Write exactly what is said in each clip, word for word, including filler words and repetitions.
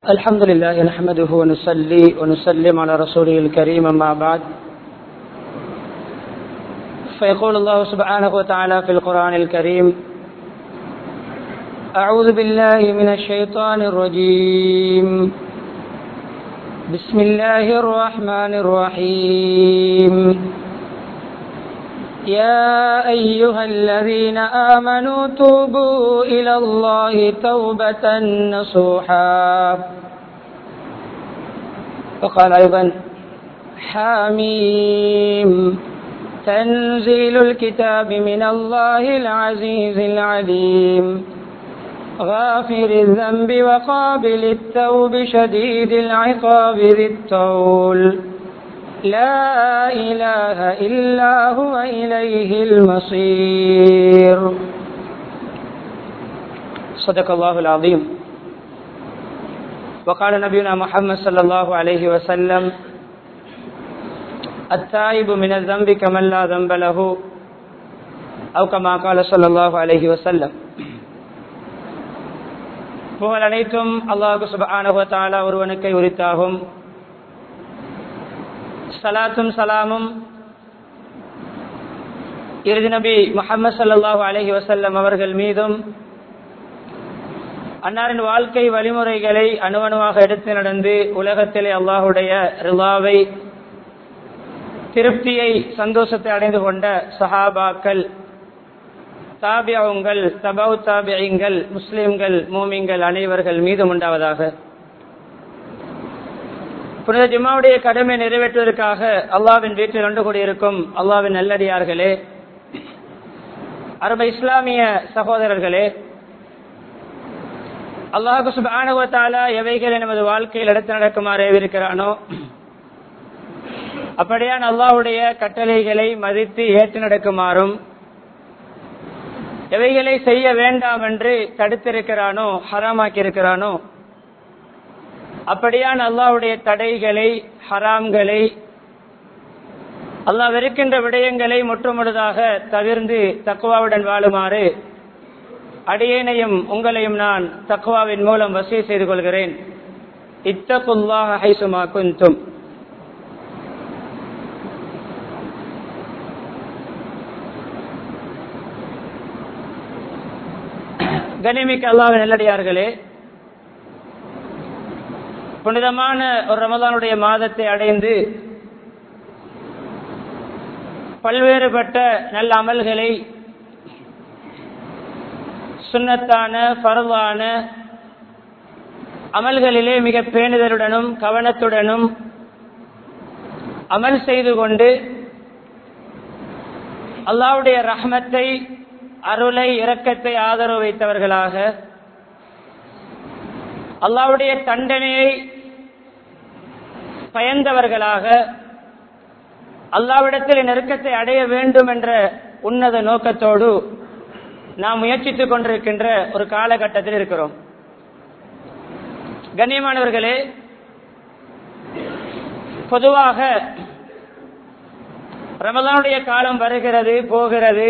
الحمد لله نحمده ونصلي ونسلم على رسوله الكريم أما بعد فيقول الله سبحانه وتعالى في القرآن الكريم أعوذ بالله من الشيطان الرجيم بسم الله الرحمن الرحيم يا أيها الذين آمنوا توبوا إلى الله توبة نصوحا وقال أيضا حميم تنزيل الكتاب من الله العزيز العليم غافر الذنب وقابل التوب شديد العقاب ذي الطول لا إله إلا هو إليه المصير صدق الله العظيم وقال نبينا محمد صلى الله عليه وسلم التائب من الذنب كمن لا ذنب له أو كما قال صلى الله عليه وسلم. புகழ் அனைத்தும் அல்லாஹ் சுப்ஹானஹு வ தஆலா ஒருவனுக்கே உரித்தாகும். சலாத்தும் சலாமும் இறுதி நபி முஹம்மது ஸல்லல்லாஹு அலைஹி வஸல்லம் அவர்கள் மீதும் அன்னாரின் வாழ்க்கை வழிமுறைகளை அணுவணுவாக எடுத்து நடந்து உலகத்திலே அல்லாஹுடைய ரிலாவை திருப்தியை சந்தோஷத்தை அடைந்து கொண்ட சஹாபாக்கள், தாபிஊன்கள், தபவு தாபிஈன்கள், முஸ்லிம்கள், மூமின்கள் அனைவர்கள் மீதும் உண்டாவதாக. புனித ஜும்மாவுடைய கடமை நிறைவேற்றுவதற்காக அல்லாஹ்வின் வீட்டில் ஒன்று கூடியிருக்கும் அல்லாஹ்வின் நல்லடியார்களே, அரபு இஸ்லாமிய சகோதரர்களே, அல்லாஹ் சுப்ஹானஹு வ தஆலா எவைகளை நமது வாழ்க்கையில் எடுத்து நடக்குமாறு ஏவிருக்கிறானோ அப்படியான் அல்லாஹ்வுடைய கட்டளைகளை மதித்து ஏற்று நடக்குமாறும், எவைகளை செய்ய வேண்டாம் என்று தடுத்திருக்கிறானோ ஹராமாக்கி இருக்கிறானோ அப்படியான் அல்லாஹ்வுடைய தடைகளை ஹராம்களை அல்லாஹ் வெறுக்கின்ற விடயங்களை முற்றுமுழுதாக தவிர்ந்து தக்வாவுடன் வாழுமாறு அடியேனையும் உங்களையும் நான் தக்வாவின் மூலம் வசிய செய்து கொள்கிறேன். இத்தகுல்லாஹ ஹைசுமா குன்தும். கனிமிக்க அல்லாஹ்வின் நல்லடியார்களே, புனிதமான ஒரு ரமலானுடைய மாதத்தை அடைந்து பல்வேறுபட்ட நல்ல அமல்களை சுன்னத்தான ஃபர்லான அமல்களிலே மிக பேணுதலுடனும் கவனத்துடனும் அமல் செய்து கொண்டு அல்லாஹ்வுடைய ரஹ்மத்தை, அருளை, இரக்கத்தை ஆதரவு வைத்தவர்களாக, அல்லாஹ்வுடைய தண்டனையை பயந்தவர்களாக, அல்லாஹ்விடத்தில் நெருக்கத்தை அடைய வேண்டும் என்ற உன்னத நோக்கத்தோடு நாம் முயற்சித்துக் கொண்டிருக்கின்ற ஒரு காலகட்டத்தில் இருக்கிறோம். கண்ணியமானவர்களே, பொதுவாக ரமலானுடைய காலம் வருகிறது போகிறது.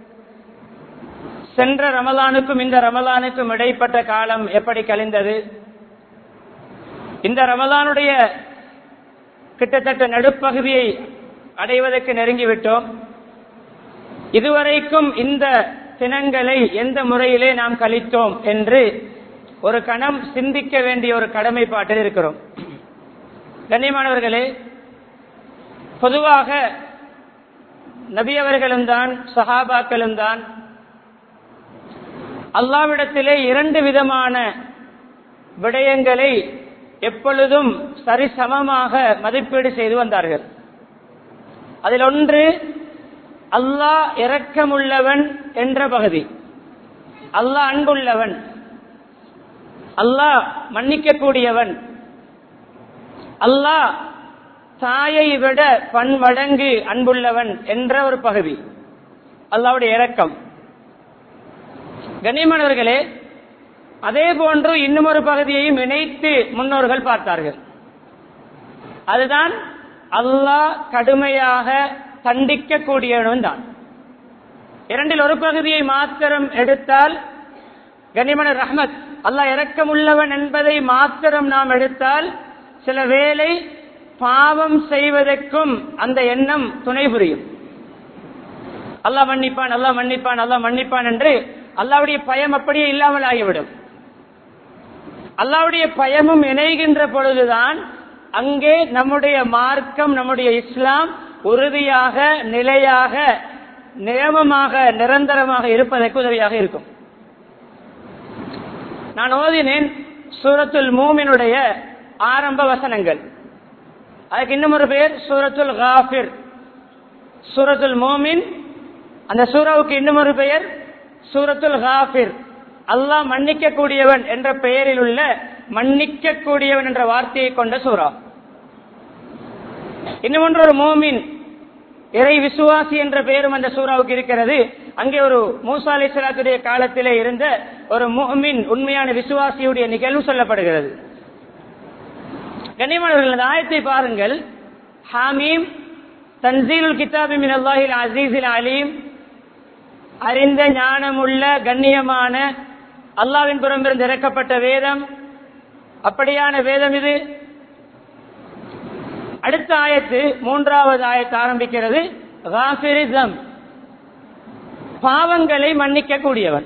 சென்ற ரமலானுக்கும் இந்த ரமலானுக்கும் இடைப்பட்ட காலம் எப்படி கழிந்தது? இந்த ரமலானுடைய கிட்டத்தட்ட நடுப்பகுதியை அடைவதற்கு நெருங்கிவிட்டோம். இதுவரைக்கும் இந்த தினங்களை எந்த முறையிலே நாம் கழித்தோம் என்று ஒரு கணம் சிந்திக்க வேண்டிய ஒரு கடமைப்பாட்டில் இருக்கிறோம். கண்ணியமானவர்களே, பொதுவாக நபி அவர்களும் தான் சஹாபாக்களும் தான் அல்லாஹ்விடத்திலே இரண்டு விதமான விடயங்களை எப்பொழுதும் சரிசமமாக மதிப்பீடு செய்து வந்தார்கள். அதில் ஒன்று அல்லாஹ் இரக்கமுள்ளவன் என்ற பகுதி. அல்லாஹ் அன்புள்ளவன், அல்லாஹ் மன்னிக்கக்கூடியவன், அல்லாஹ் தாயை விட பன்மடங்கு அன்புள்ளவன் என்ற ஒரு பகுதி அல்லாஹ்வுடைய இரக்கம். கண்ணியமானவர்களே, அதே போன்று இன்னும் ஒரு பகுதியையும் இணைத்து முன்னோர்கள் பார்த்தார்கள். அதுதான் அல்லாஹ் கடுமையாக தண்டிக்க கூடியவன் தான். இரண்டில் ஒரு பகுதியை மாத்திரம் எடுத்தால் கண்ணியமான ரஹ்மத், அல்லாஹ் இரக்கமுள்ளவன் என்பதை மாத்திரம் நாம் எடுத்தால் சில வேளை பாவம் செய்வதற்கும் அந்த எண்ணம் துணை புரியும். அல்லாஹ் மன்னிப்பான், அல்லாஹ் மன்னிப்பான், அல்லாஹ் மன்னிப்பான் என்று அல்லாஹ்வுடைய பயம் அப்படியே இல்லாமல் ஆகிவிடும். அல்லாஹ்வுடைய பயமும் இணைகின்ற பொழுதுதான் அங்கே நம்முடைய மார்க்கம், நம்முடைய இஸ்லாம் உறுதியாக, நிலையாக, நியமமாக, நிரந்தரமாக இருப்பதற்கு உதவியாக இருக்கும். நான் ஓதினேன் சூரத்துல் மூமினுடைய ஆரம்ப வசனங்கள். அதுக்கு இன்னும் ஒரு பெயர் சூரத்துல் காஃபிர். சூரத்துல் மூமின் அந்த சூராவுக்கு இன்னும் ஒரு பெயர் சூரத்துல் காஃபிர். அல்லாஹ் மன்னிக்க கூடியவன் என்ற பெயரில் உள்ள மன்னிக்க கூடியவன் என்ற வார்த்தையை கொண்ட சூரா. இன்னும் ஒன்று ஒரு மூமின், இறை விசுவாசி என்ற பெயரும் அந்த சூராவுக்கு இருக்கிறது. அங்கே ஒரு மூசா அலைஹிஸ்ஸலாத்துடைய காலத்திலே இருந்த ஒரு முஃமின், உண்மையான விசுவாசியுடைய நிகழ்வு சொல்லப்படுகிறது. கண்ணியமானவர்கள், இந்த ஆயத்தை பாருங்கள். ஹாமீம் தன்சீலுல் கிதாபி மினல்லாஹில் அஸீஸில் அலீம், அறிந்த ஞானமுள்ள கண்ணியமான அல்லாஹ்வின் புறமிருந்து இறக்கப்பட்ட வேதம். அப்படியான வேதம் இது. அடுத்த ஆயத்து, மூன்றாவது ஆயத்து ஆரம்பிக்கிறது காஃபிரிஸம், பாவங்களை மன்னிக்க கூடியவன்,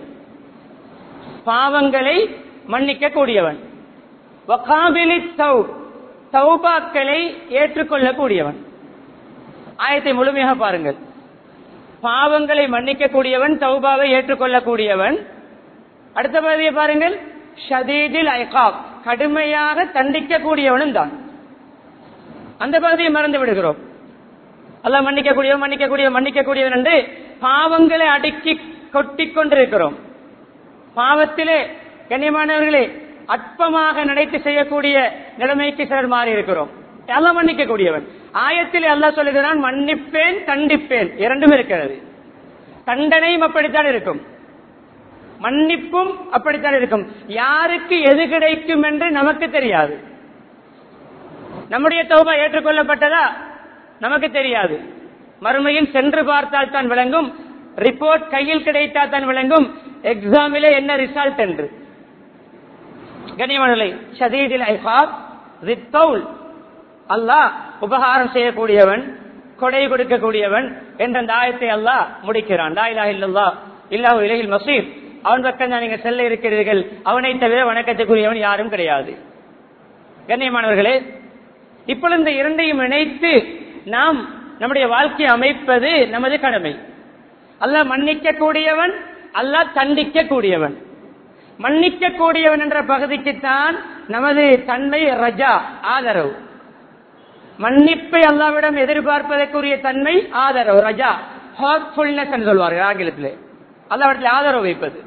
பாவங்களை மன்னிக்க கூடியவன். வகாபிலி தௌப், தௌபாக்களை ஏற்றுக்கொள்ள கூடியவன். ஆயத்தை முழுமையாக பாருங்கள். பாவங்களை மன்னிக்க கூடியவன், தௌபாவை ஏற்றுக்கொள்ளக்கூடியவன். அடுத்த பகுதியை பாருங்கள். ஷதீதில் ஐகாப், கடுமையாக தண்டிக்க கூடியவனும் தான். அந்த பகுதியை மறந்து விடுகிறோம். அல்லாஹ் மன்னிக்க கூடியவன், மன்னிக்க கூடியவன், மன்னிக்க கூடியவன் என்று பாவங்களை அடுக்கி கொட்டிக் கொண்டிருக்கிறோம். பாவத்திலே கண்ணியமானவர்களே அற்பமாக நினைத்து செய்யக்கூடிய நிலைமைக்கு சிலர் மாறி இருக்கிறோம். அல்லாஹ் மன்னிக்க கூடியவன். ஆயத்திலே அல்லாஹ் சொல்லுகிறான் மன்னிப்பேன், தண்டிப்பேன், இரண்டும் இருக்கிறது. தண்டனையும் அப்படித்தான் இருக்கும், மன்னிப்பும் அப்படித்தான் இருக்கும். யாருக்கு எது கிடைக்கும் என்று நமக்கு தெரியாது. நம்முடைய தௌபா ஏற்றுக்கொள்ளப்பட்டதா நமக்கு தெரியாது. மறுமையில் சென்று பார்த்தால் தான் விளங்கும், ரிப்போர்ட் கையில் கிடைத்தால் தான் விளங்கும் எக்ஸாமிலே என்ன ரிசல்ட் என்று. கண்ணியமானவர்களே, ஷதீதில் ஐகாப் ரித்தௌல், அல்லாஹ் உபகாரம் செய்யக்கூடியவன், கொடை கொடுக்கக்கூடியவன் என்ற அந்த ஆயத்தை அல்லாஹ் முடிக்கிறான். லா இலாஹ இல்லல்லாஹ் இல்லாஹு இலைஹில் மஸீர், அவன் பக்கம் தான் நீங்க செல்ல இருக்கிறீர்கள், அவனை தவிர வணக்கத்துக்குரியவன் யாரும் கிடையாது. கண்ணியமானவர்களே, இப்பொழுது இந்த இரண்டையும் இணைத்து நாம் நம்முடைய வாழ்க்கையை அமைப்பது நமது கடமை. அல்லாஹ் மன்னிக்க கூடியவன், அல்லாஹ் தண்டிக்க கூடியவன். மன்னிக்க கூடியவன் என்ற பகுதிக்குத்தான் நமது தன்மை ரஜா, ஆதரவு. மன்னிப்பை அல்லாஹ்விடம் எதிர்பார்ப்பதற்குரிய தன்மை ஆதரவு, ரஜா, ஹோப்ஃபுல்னஸ் என்று சொல்வார்கள் ஆங்கிலத்திலே. அல்லாஹ்விடத்தில் ஆதரவு வைப்பது.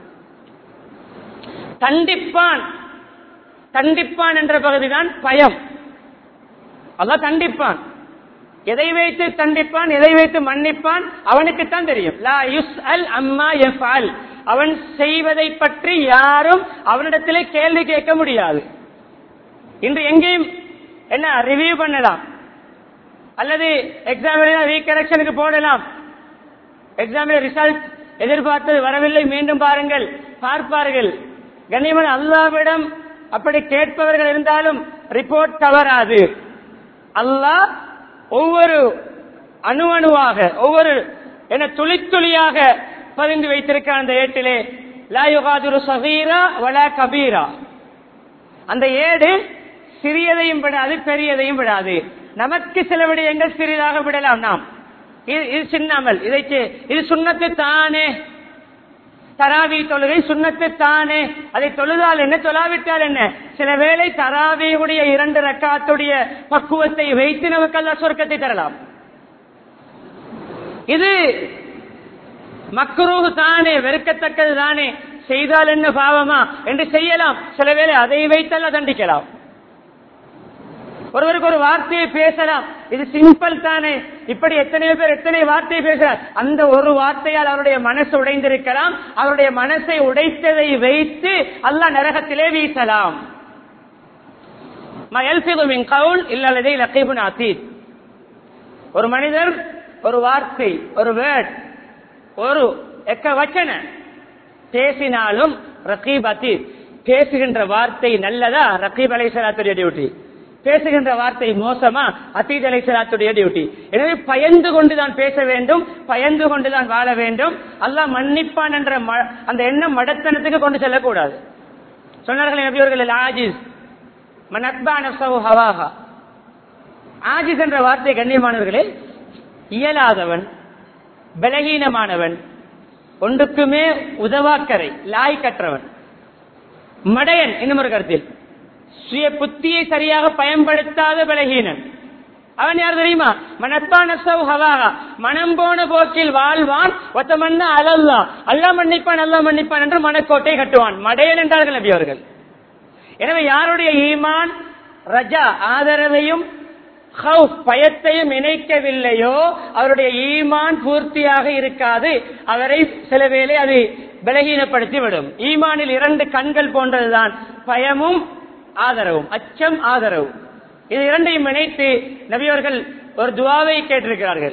தண்டிப்பான், தண்டிப்பான் என்ற பகுதிதான் பயம். அல்லாஹ் தண்டிப்பான். எதை வைத்து தண்டிப்பான், எதை வைத்து மன்னிப்பான் அவனுக்குத்தான் தெரியும். லா யுஸ்அல் அம்மா யஃஅல், அவன் செய்வதை பற்றி யாரும் அவனிடத்திலே கேள்வி கேட்க முடியாது. இன்று எங்கேயும் என்ன ரிவ்யூ பண்ணலாம், அல்லது எக்ஸாமில் ரீகரெக்ஷனுக்கு போடலாம். எக்ஸாமில் ரிசல்ட் எதிர்பார்த்தது வரவில்லை, மீண்டும் பாருங்கள், பார்ப்பார்கள். கண்ணியமான அல்லாஹ்விடம் அப்படி கேட்பவர்கள் இருந்தாலும் ரிப்போர்ட் தவறாது. அல்லாஹ் ஒவ்வொரு அணு அணுவாக, ஒவ்வொரு என துளி துளியாக பதிந்து வைத்திருக்க அந்த ஏட்டிலே லா யுகாதிரு சகீரா வலா கபீரா, அந்த ஏடு சிறியதையும் விடாது, பெரியதையும் விடாது. நமக்கு சில விடயங்கள் சிறிதாக விடலாம். நாம் இது சின்னமல், இதைக்கு இது சுண்ணத்து தானே, தராவி தொழுகை சுண்ணத்து தானே, அதை தொழுதால் என்ன, தொழாவிட்டால் என்ன. சில வேளை தராவியுடைய இரண்டு ரக்காத்துடைய பக்குவத்தை வைத்து நமக்கு அல்லாஹ் சொர்க்கத்தை தரலாம். இது மக்ரூஹ் தானே, வெறுக்கத்தக்கது தானே, செய்தால் என்ன பாவமா என்று செய்யலாம். சில வேளை அதை வைத்தல்ல தண்டிக்கலாம். ஒருவருக்கு ஒரு வார்த்தையை பேசலாம், இது சிம்பிள் தானே, இப்படி எத்தனையோ பேர் எத்தனை வார்த்தையை பேசுறார், அந்த ஒரு வார்த்தையால் அவருடைய மனசு உடைந்திருக்கலாம். அவருடைய மனசை உடைத்ததை வைத்து அல்லாஹ் நரகத்திலே வீசலாம். ஒரு மனிதர் ஒரு வார்த்தை, ஒரு வேர்ட், ஒரு எக்க வச்சன பேசினாலும் ரகீப் அதீத். பேசுகின்ற வார்த்தை நல்லதா? ரகீப் அலைஹிஸ்ஸலாத்துடைய டியூட்டி. பேசுகின்ற வார்த்தை மோசமா? அதீத் அலைஹிஸ்ஸலாத்துடைய டியூட்டி. எனவே பயந்து கொண்டுதான் பேச வேண்டும், பயந்து கொண்டுதான் வாழ வேண்டும். அல்லாஹ் மன்னிப்பான் என்ற அந்த எண்ணம் மடத்தனத்துக்கு கொண்டு செல்லக்கூடாது. சொன்னார்கள் நபி அவர்கள், ஆஜிஸ் மன் அத்பா நஃப்ஸஹு ஹவாஹா. ஆஜிஸ் என்ற வார்த்தை கண்ணியமானவர்களே, இயலாதவன், பலகீனமானவன், ஒன்றுக்குமே உதவாக்கரை, லாய்க்கற்றவன், மடையன். இன்னும் ஒரு கருத்தில் சுய புத்தியை சரியாக பயன்படுத்தாத பலகீனன். அவன் யார் தெரியுமா? மனத்தான் மனம் போன போக்கில் வாழ்வான். ஒத்தமன்னா அலல்லா, அல்லா மன்னிப்பான் அல்லா மன்னிப்பான் என்று மனக்கோட்டை கட்டுவான். மடையன் என்றார்கள் நபி அவர்கள். எனவே யாருடைய ஈமான் ரஜா ஆதரவையும் பயத்தையும் இணைக்கவில்லையோ அவருடைய ஈமான் பூர்த்தியாக இருக்காது. அவரை சில வேளை அது பலகீனப்படுத்தி விடும். ஈமானில் இரண்டு கண்கள் போன்றதுதான் பயமும் ஆதரவும், அச்சம் ஆதரவும். இது இரண்டையும் இணைத்து நபியவர்கள் ஒரு துவாவை கேட்டிருக்கிறார்கள்.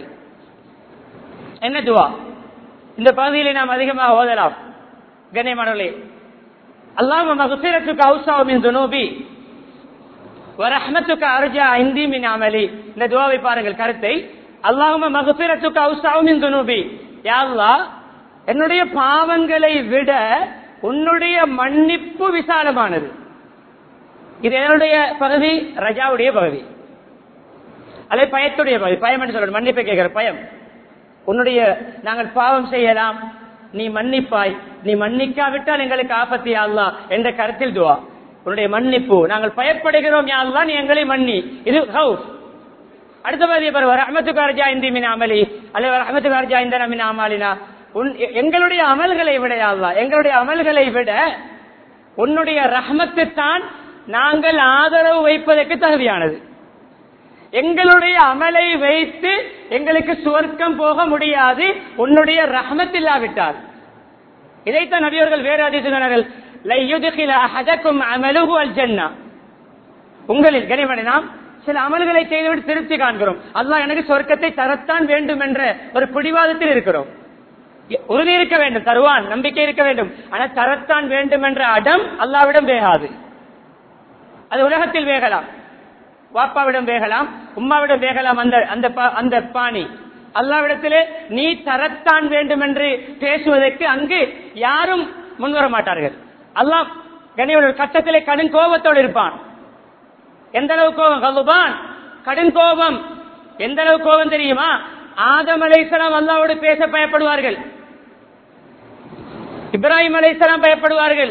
என்ன துவா? இந்த பகுதியிலே நாம் அதிகமாக ஓதலாம். கண்ணியமானவர்களே, அல்லாஹும்ம மக்ஃபிரத்துக அவ்ஸஅ மின் துனூபி வ ரஹ்மத்துக அர்ஜா இன்தி மின் அமலி. இந்த துவாவை பாருங்கள் கருத்தை. அல்லாஹும்ம மக்ஃபிரத்துக அவ்ஸஅ மின் துனூபி. யா அல்லாஹ், என்னுடைய பாவங்களை விட உன்னுடைய மன்னிப்பு விசாலமானது. இது என்னுடைய பகுதி, ரஜாவுடைய பகுதி, அல்லது பயத்துடைய பகுதி. பயம் என்று சொல்ற மன்னிப்பை கேட்கிற பயம். உன்னுடைய நாங்கள் பாவம் செய்யலாம், நீ மன்னிப்பாய், நீ மன்னிக்காவிட்டால் எங்களுக்கு ஆபத்து யா அல்லாஹ் என்ற கருத்தில் துவா. உன்னுடைய மன்னிப்பு, நாங்கள் பயப்படுகிறோம் யா அல்லாஹ், நீ எங்களை மன்னி. இது ஹவுஸ். அடுத்த பகுதியை பாருங்க, ரஹ்மத்துக அர்ஜா இந்தி மின் அமலி அல்லது ரஹ்மத்துக அர்ஜா இந்தனா மின் அமாலினா. எங்களுடைய அமல்களை விட யா அல்லாஹ், எங்களுடைய அமல்களை விட உன்னுடைய ரஹ்மத்து தான் நாங்கள் ஆதரவு வைப்பதற்கு தகுதியானது. எங்களுடைய அமலை வைத்து எங்களுக்கு சுவர்க்கம் போக முடியாது, உன்னுடைய ரஹ்மத் இல்லாவிட்டால். இதைத்தான் நபியவர்கள் வேறு ஹதீஸில் சொன்னார்கள், லை யுத்கில அஹதக்கும் அமலுஹு அல் ஜன்னah. உங்களில் கனிமணி நாம் சில அமல்களை செய்துவிட்டு திருப்தி காண்கிறோம், அல்லாஹ் எனக்கு சொர்க்கத்தை தரத்தான் வேண்டும் என்ற ஒரு பிடிவாதத்தில் இருக்கிறோம். உறுதி இருக்க வேண்டும், தருவான், நம்பிக்கை இருக்க வேண்டும். ஆனால் தரத்தான் வேண்டும் என்ற அடம் அல்லாஹ்விடம் வேகாது. அது உலகத்தில் வேகலாம், வாப்பாவிடம் வேகலாம், உம்மாவிடம் வேகலாம். அந்த அந்த பாணி அல்லாஹ்விடத்திலே நீ தரத்தான் வேண்டும் என்று பேசுவதற்கு அங்கு யாரும் முன்வர மாட்டார்கள். அல்லாஹ் கனியோட கட்டத்திலே கடும் கோபத்தோடு இருப்பான். எந்த அளவு கோபம்? கல்லுபான், கடும் கோபம். எந்த அளவு கோபம் தெரியுமா? ஆதம் அலைஹிஸ்ஸலாம் அல்லாஹ்வோடு பேச பயப்படுவார்கள், இப்ராஹிம் அலைஹிஸ்ஸலாம் பயப்படுவார்கள்,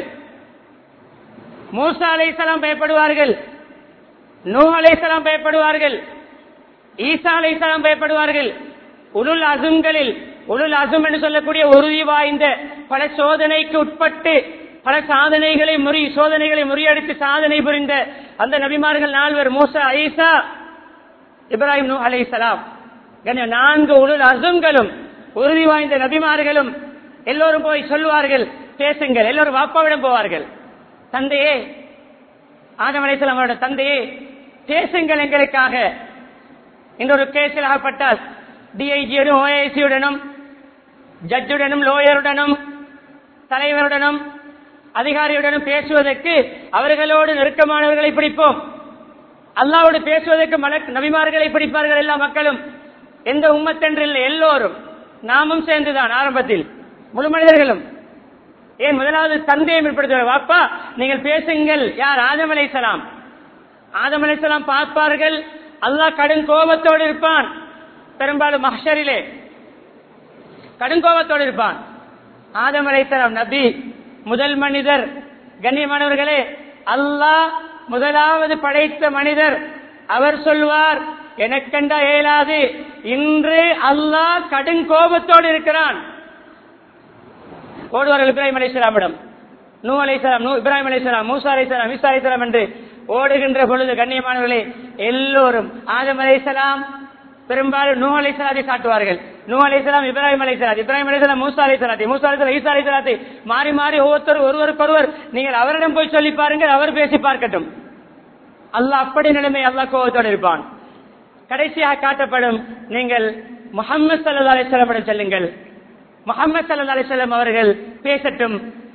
மூசா அலைஹிஸ்ஸலாம் பயப்படுவார்கள், நூஹ் அலைஹிஸ்ஸலாம் பயப்படுவார்கள், ஈசா அலைஹிஸ்ஸலாம் பயப்படுவார்கள். உலுல் அஸும்களில் உலுல் அஸும் என்று சொல்லக்கூடிய உறுதி வாய்ந்த பல சோதனைக்கு உட்பட்டு பல சாதனைகளை முறி சோதனைகளை முறியடித்து சாதனை புரிந்த அந்த நபிமார்கள் நால்வர், மூசா, ஈசா, இப்ராஹிம், நூஹ் அலைஹிஸ்ஸலாம். நான்கு உலுல் அஸும்களும் உறுதி வாய்ந்த நபிமார்களும் எல்லோரும் போய் சொல்வார்கள், பேசுங்கள். எல்லோரும் வாப்பாவிடம் போவார்கள், தந்தையே, ஆதம் அலைஹிஸ்ஸலாம் அவருடைய தந்தையே பேசுங்கள் எங்களுக்காக. இன்னொரு கேஸில் ஆகப்பட்டால் டிஐஜியுடன் ஓஐசியுடனும் ஜட்ஜுடனும் லோயருடனும் தலைவருடனும் அதிகாரியுடனும் பேசுவதற்கு அவர்களோடு நெருக்கமானவர்களை பிடிப்போம். அல்லாஹ்வோடு பேசுவதற்கு மலக் நபிமார்களை பிடிப்பார்கள் எல்லா மக்களும். எந்த உம்மத்தென்றில்லை, எல்லோரும் நாமும் சேர்ந்துதான் ஆரம்பத்தில் முழு மனிதர்களும். ஏன் முதலாவது தந்தையை ஏற்படுத்துவார், வாப்பா நீங்கள் பேசுங்கள். யார்? ஆதம் அலைஹிஸ்ஸலாம். ஆதம் அலைஹிஸ்ஸலாம் பார்ப்பார்கள், அல்லாஹ் கடும் கோபத்தோடு இருப்பான். பெரும்பாலும் மஹ்ஷரிலே கடும் கோபத்தோடு இருப்பான். ஆதம் அலைஹிஸ்ஸலாம் நபி, முதல் மனிதர். கண்ணியமானவர்களே, அல்லாஹ் முதலாவது படைத்த மனிதர். அவர் சொல்வார், எனக்கண்டா இயலாது, இன்று அல்லாஹ் கடும் கோபத்தோடு இருக்கிறான். ஓடுவார்கள் இப்ராஹிம் அலைஹிஸ்ஸலாமிடம், நூஹ் அலைஹிஸ்ஸலாம், இப்ராஹிம் அலைஹிஸ்ஸலாம், மூசா அலைஹிஸ்ஸலாம், ஈசா அலைஹிஸ்ஸலாம் என்று ஓடுகின்ற பொழுது கண்ணியமானவர்களே எல்லோரும் ஆதம் அலைஹிஸ்ஸலாம் பெரும்பாலும் நூஹ் அலைஹிஸ்ஸலாத்தை காட்டுவார்கள். நூஹ் அலைஹிஸ்ஸலாம், இப்ராஹிம் அலைஹிஸ்ஸலாம், இப்ராஹிம் அலைஹிஸ்ஸலாம், மூசா அலைஹிஸ்ஸலாத்தை, மூசா அலைஹிஸ்ஸலாம், ஈசா அலைஹிஸ்ஸலாத்தை மாறி மாறி ஒவ்வொருத்தர் ஒருவருக்கொருவர் நீங்கள் அவரிடம் போய் சொல்லி பாருங்கள், அவர் பேசி பார்க்கட்டும். அல்லாஹ் அப்படி நிலைமை, அல்லாஹ் கோபத்தோடு இருப்பான். கடைசியாக காட்டப்படும், நீங்கள் முஹம்மது ஸல்லல்லாஹு அலைஹி வஸல்லம் செல்லுங்கள், முஹம்மது ஸல்லல்லாஹு அலைஹி வஸல்லம் அவர்கள் பேசட்டும்.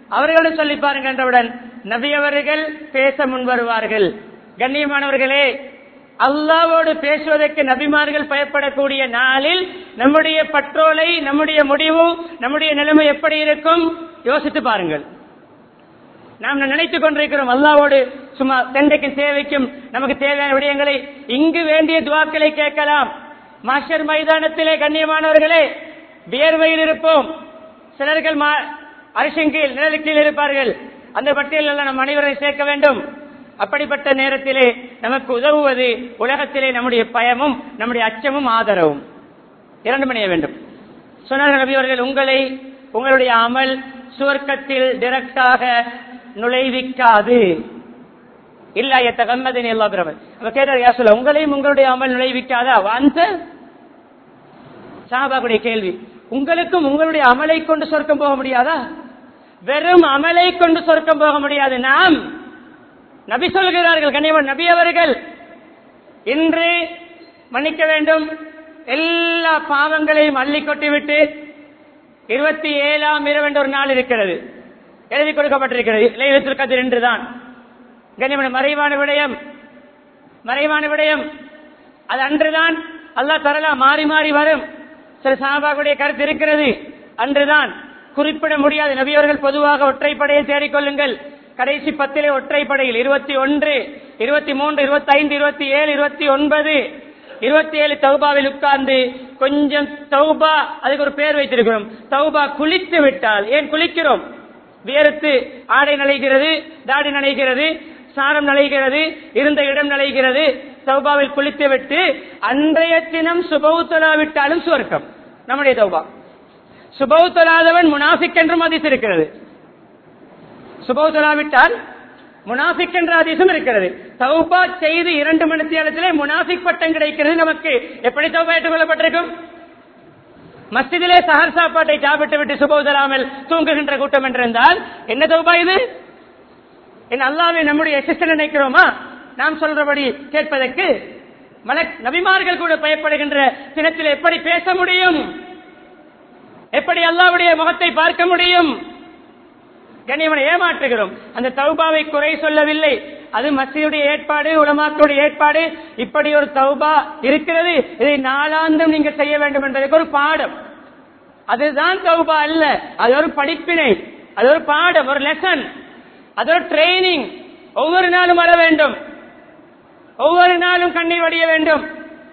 அவர்களும் சொல்லி பாருங்க என்றவுடன் நபி அவர்கள் பேச முன் வருவார்கள். கண்ணியமானவர்களே, அல்லாஹ்வோடு பேசுவதற்கு நபிமார்கள் பயப்படக்கூடிய நாளில் நம்முடைய பட்ரோலை, நம்முடைய முடிவு, நம்முடைய நிலைமை எப்படி இருக்கும் யோசித்து பாருங்கள். நாம் நினைத்துக் கொண்டிருக்கிறோம் அல்லாஹ்வோடு சும்மா தந்தைக்கும் சேவைக்கும் நமக்கு தேவையான விடயங்களை இங்கு வேண்டிய துவாக்களை கேட்கலாம். மாஸ்டர் மைதானத்திலே கண்ணியமானவர்களே வியர்வையில் இருப்போம். சிலர்கள் அரிசின் கீழ் நிழலுக்கீழ் இருப்பார்கள். அந்த பட்டியலில் நம் அனைவரை சேர்க்க வேண்டும். அப்படிப்பட்ட நேரத்திலே நமக்கு உதவுவது உலகத்திலே நம்முடைய பயமும் நம்முடைய அச்சமும் ஆதரவும் இரண்டு மணிய வேண்டும். சொன்னார்கள் நபி அவர்கள், உங்களை உங்களுடைய அமல் சுவர்க்கத்தில் டைரக்டாக நுழைவிக்காது. இல்ல எத்தகம்மதின் எல்லா பிரபல் கேட்டார், யார் சொல்ல உங்களையும் உங்களுடைய அமல் நுழைவிக்காதா? அந்த சஹாபாவுடைய கேள்வி, உங்களுக்கும் உங்களுடைய அமலை கொண்டு சொர்க்கம் போக முடியாதா? வெறும் அமலை கொண்டு சொர்க்கம் போக முடியாது. நாம் நபி சொல்கிறார்கள், கண்ணியமான நபி அவர்கள், இன்று மன்னிக்க வேண்டும், எல்லா பாவங்களையும் அள்ளி கொட்டிவிட்டு இருபத்தி ஏழாம் இரவு என்ற ஒரு நாள் இருக்கிறது, எழுதி கொடுக்கப்பட்டிருக்கிறது. லைலத்துல் கத்ர் என்றுதான் கண்ணியமான மறைவான விடயம், மறைவான விடயம் அது அன்றுதான் அல்லாஹ் தரலாம், மாறி மாறி வரும். சில சஹாபாக்களுடைய கருத்து இருக்கிறது, அன்றுதான் குறிப்பிட முடியாது. நபியவர்கள் பொதுவாக ஒற்றைப்படையை தேடிக்கொள்ளுங்கள். கடைசி பத்திலே ஒற்றைப்படையில் இருபத்தி ஒன்று, இருபத்தி மூன்று, இருபத்தி ஐந்து, இருபத்தி ஏழு, இருபத்தி ஒன்பது, இருபத்தி ஏழு தௌபாவில் உட்கார்ந்து கொஞ்சம் தௌபா, அதுக்கு ஒரு பேர் வைத்திருக்கிறோம், தௌபா குளித்து விட்டால். ஏன் குளிக்கிறோம்? வியர்த்து ஆடை நனைகிறது, தாடி நனைகிறது, சாரம் நனைகிறது, இருந்த இடம் நனைகிறது. தௌபாவில் குளித்து விட்டு அன்றைய தினம் சுபவுத்தலா விட்டாலும் சுவர்க்கம் நம்முடைய தௌபா. சுபவுத்தலாதவன் முனாஃபிக் என்றும் ஹதீஸ் இருக்கிறது. சுபவுத்தலா விட்டால் முனாஃபிக் என்ற ஹதீஸும் இருக்கிறது. தௌபா செய்து இரண்டு மணி நேரத்திலே முனாஃபிக் பட்டம் கிடைக்கிறது நமக்கு. எப்படி தௌபா ஏற்றுக்கொள்ளப்பட்டிருக்கும்? மஸ்ஜிதிலே சஹர் சாப்பாட்டை சாப்பிட்டு விட்டு சுபவுதலாமல் தூங்குகின்ற கூட்டம் என்றிருந்தால் என்ன தௌபா இது? என் அல்லாஹ்வை நம்முடைய அசிஸ்டன்ட் நினைக்கிறோமா நாம் சொல்றபடி கேட்பதற்கு? மலக் நபிமார்கள் கூட பயப்படுகின்ற தினத்தில் எப்படி பேச முடியும்? எப்படி அல்லாஹ்வுடைய முகத்தை பார்க்க முடியும்? கண்ணியமனை ஏமாற்றுகிறோம். அந்த தௌபாவை குறை சொல்லவில்லை, அது மஸ்ஜிதுடைய ஏற்பாடு, உலமாக்களுடைய ஏற்பாடு. இப்படி ஒரு தௌபா இருக்கிறது, இதை நாளாந்தம் நீங்கள் செய்ய வேண்டும் என்பதற்கு ஒரு பாடம். அதுதான் தௌபா அல்ல, அது ஒரு படிப்பினை, அது ஒரு பாடம், ஒரு லெசன், அது ஒரு ட்ரைனிங். ஒவ்வொரு நாளும் வர வேண்டும், ஒவ்வொரு நாளும் கண்ணீர் வடிய வேண்டும்.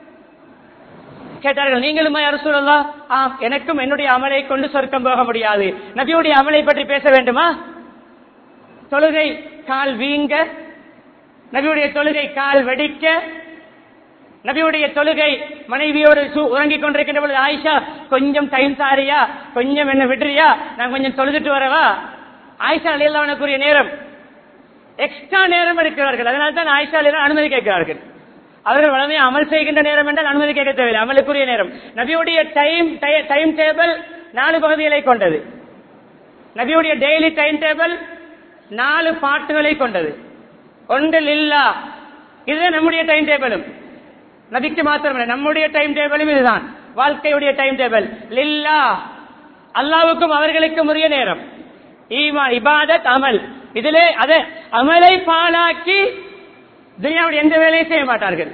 கேட்டார்கள், நீங்களுமா யா ரசூலல்லாஹ்? ஆம், எனக்கும் என்னுடைய அமலை கொண்டு சொர்க்கம் போக முடியாது. நபியுடைய அமலை பற்றி பேச வேண்டுமா? தொழுகை கால் வீங்க, நபியுடைய தொழுகை கால் வெடிக்க, நபியுடைய தொழுகை மனைவியோடு உறங்கிக் கொண்டிருக்கின்ற பொழுது, ஆயிஷா கொஞ்சம் டைம் சாரியா, கொஞ்சம் என்ன விடுறியா, நான் கொஞ்சம் தொழுதுட்டு வரவா? ஆயிஷா அலியல்லாஹுடைய நேரம் எக்ஸ்ட்ரா நேரம் எடுக்கிறார்கள். அதனால தான் ஆயிஷா அலியல்லாஹ் அனுமதி கேட்கிறார்கள். அவர்கள் வளமையை அமல் செய்கின்ற நேரம் என்றால் அனுமதி கேட்க தேவையில்லை, அமலுக்குரிய நேரம். நபியுடைய டைம் டைம் டேபிள் நாலு பகுதிகளை கொண்டது. நபியுடைய டெய்லி டைம் டேபிள் நாலு பாட்டுகளை கொண்டது. ஒன்று லில்லா, இதுதான் நம்முடைய டைம் டேபிளும். நபிக்கு மாத்திரமல்ல, நம்முடைய டைம் டேபிளும் இதுதான், வாழ்க்கையுடைய டைம் டேபிள். லில்லா, அல்லாவுக்கும் அவர்களுக்கும் உரிய நேரம். ஈமான், இபாதத், அமல். இதிலே அதை அமலை பாழாக்கி துனியாவுடைய எந்த வேலையும் செய்ய மாட்டார்கள்.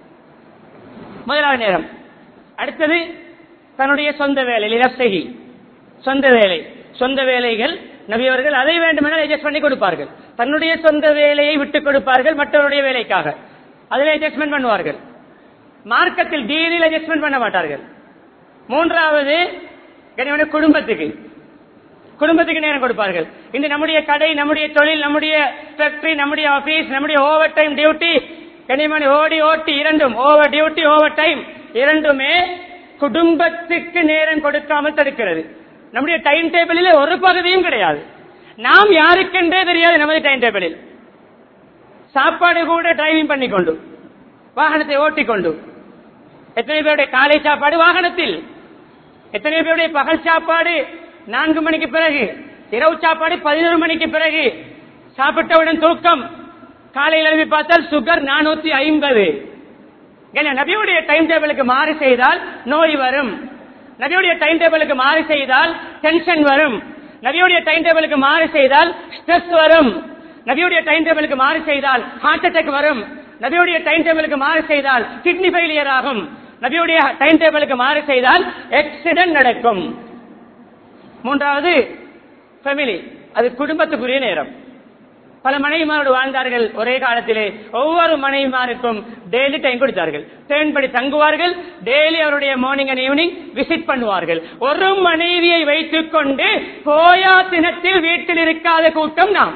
முதலாவது நேரம். அடுத்தது தன்னுடைய சொந்த வேலை, லினஃப்ஸிஹி, சொந்த வேலை. சொந்த வேலைகள் நபியவர்கள் அதை வேண்டுமென்றால் அட்ஜஸ்ட் பண்ணி கொடுப்பார்கள். தன்னுடைய சொந்த வேலையை விட்டுக் கொடுப்பார்கள் மற்றவருடைய வேலைக்காக, அதில் அட்ஜஸ்ட்மெண்ட் பண்ணுவார்கள். மார்க்கத்தில் தீனில் அட்ஜஸ்ட்மெண்ட் பண்ண மாட்டார்கள். மூன்றாவது குடும்பத்துக்கு குடும்பத்துக்கு நேரம் கொடுப்பார்கள். இந்த நம்முடைய கடை, நம்முடைய தொழில், நம்முடைய ஃபேக்டரி, நம்முடைய ஆபீஸ், நம்முடைய ஓவர் டைம் டியூட்டி, கனிமணி ஓடி ஓட்டி இரண்டும், ஓவர் டியூட்டி ஓவர் டைம் இரண்டுமே குடும்பத்துக்கு நேரம் கொடுக்காமல் தடுக்கிறது. நம்முடைய டைம் டேபிளில் ஒரு பகுதியும் கிடையாது. நாம் யாருக்கென்றே தெரியாது நமது டைம் டேபிளில். சாப்பாடு கூட டிரைவிங் பண்ணிக்கொண்டு, வாகனத்தை ஓட்டிக்கொண்டு, எத்தனை பேருடைய காலை சாப்பாடு வாகனத்தில், எத்தனை பேருடைய பகல் சாப்பாடு நான்கு மணிக்கு பிறகு, இரவு சாப்பாடு பதினொரு மணிக்கு பிறகு, சாப்பிட்டவுடன் தூக்கம், காலையில் எழுதி பார்த்தால் சுகர் நானூத்தி ஐம்பது. நபியுடைய டைம் டேபிளுக்கு மாறு செய்தால் நோய் வரும். நபியுடைய டைம் டேபிளுக்கு மாறு செய்தால் டென்ஷன் வரும். நபியுடைய டைம் டேபிளுக்கு மாறு செய்தால் ஸ்ட்ரெஸ் வரும். நபியுடைய டைம் டேபிளுக்கு மாறு செய்தால் ஹார்ட் அட்டாக் வரும். நபியுடைய டைம் டேபிளுக்கு மாறு செய்தால் கிட்னி ஃபெயிலியர் ஆகும். நபியுடைய டைம் டேபிளுக்கு மாறு செய்தால் ஆக்சிடென்ட் நடக்கும். மூன்றாவது ஃபேமிலி, அது குடும்பத்துக்குரிய நேரம். பல மனைவிமாரோடு வாழ்ந்தார்கள் ஒரே காலத்திலே. ஒவ்வொரு மனைவிமாருக்கும் டெய்லி டைம் கொடுத்தார்கள். தேன்படி தங்குவார்கள். டெய்லி அவருடைய மார்னிங் அண்ட் ஈவினிங் விசிட் பண்ணுவார்கள். ஒரு மனைவியை வைத்துக் கொண்டு போயா தினத்தில் வீட்டில் இருக்காத கூட்டம் நாம்.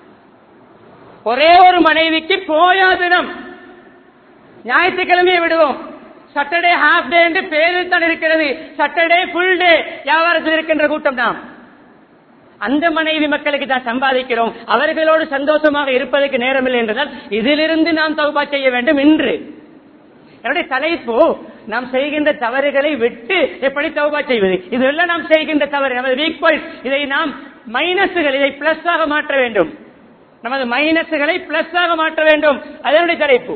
ஒரே ஒரு மனைவிக்கு போயா தினம். ஞாயிற்றுக்கிழமையை விடுவோம். சாட்டர்டே ஹாஃப் டே என்று பேரில் தான் இருக்கிறது. சாட்டர்டே ஃபுல் டே வியாபாரத்தில் இருக்கின்ற கூட்டம் நாம். அந்த மனைவி மக்களுக்கு தான் சம்பாதிக்கிறோம். அவர்களோடு சந்தோஷமாக இருப்பதற்கு நேரமில்லை என்றால் இதிலிருந்து நாம் தௌபா செய்ய வேண்டும். இன்று என்னுடைய தலைப்பு, நாம் செய்கின்ற தவறுகளை விட்டு எப்படி தௌபா செய்வது. இதெல்லாம் நாம் செய்கின்ற தவறு, நமது வீக் பாயிண்ட். இதை நாம் மைனஸுகள், இதை பிளஸ் ஆக மாற்ற வேண்டும். நமது மைனஸுகளை பிளஸ் ஆக மாற்ற வேண்டும். அதனுடைய தலைப்பு.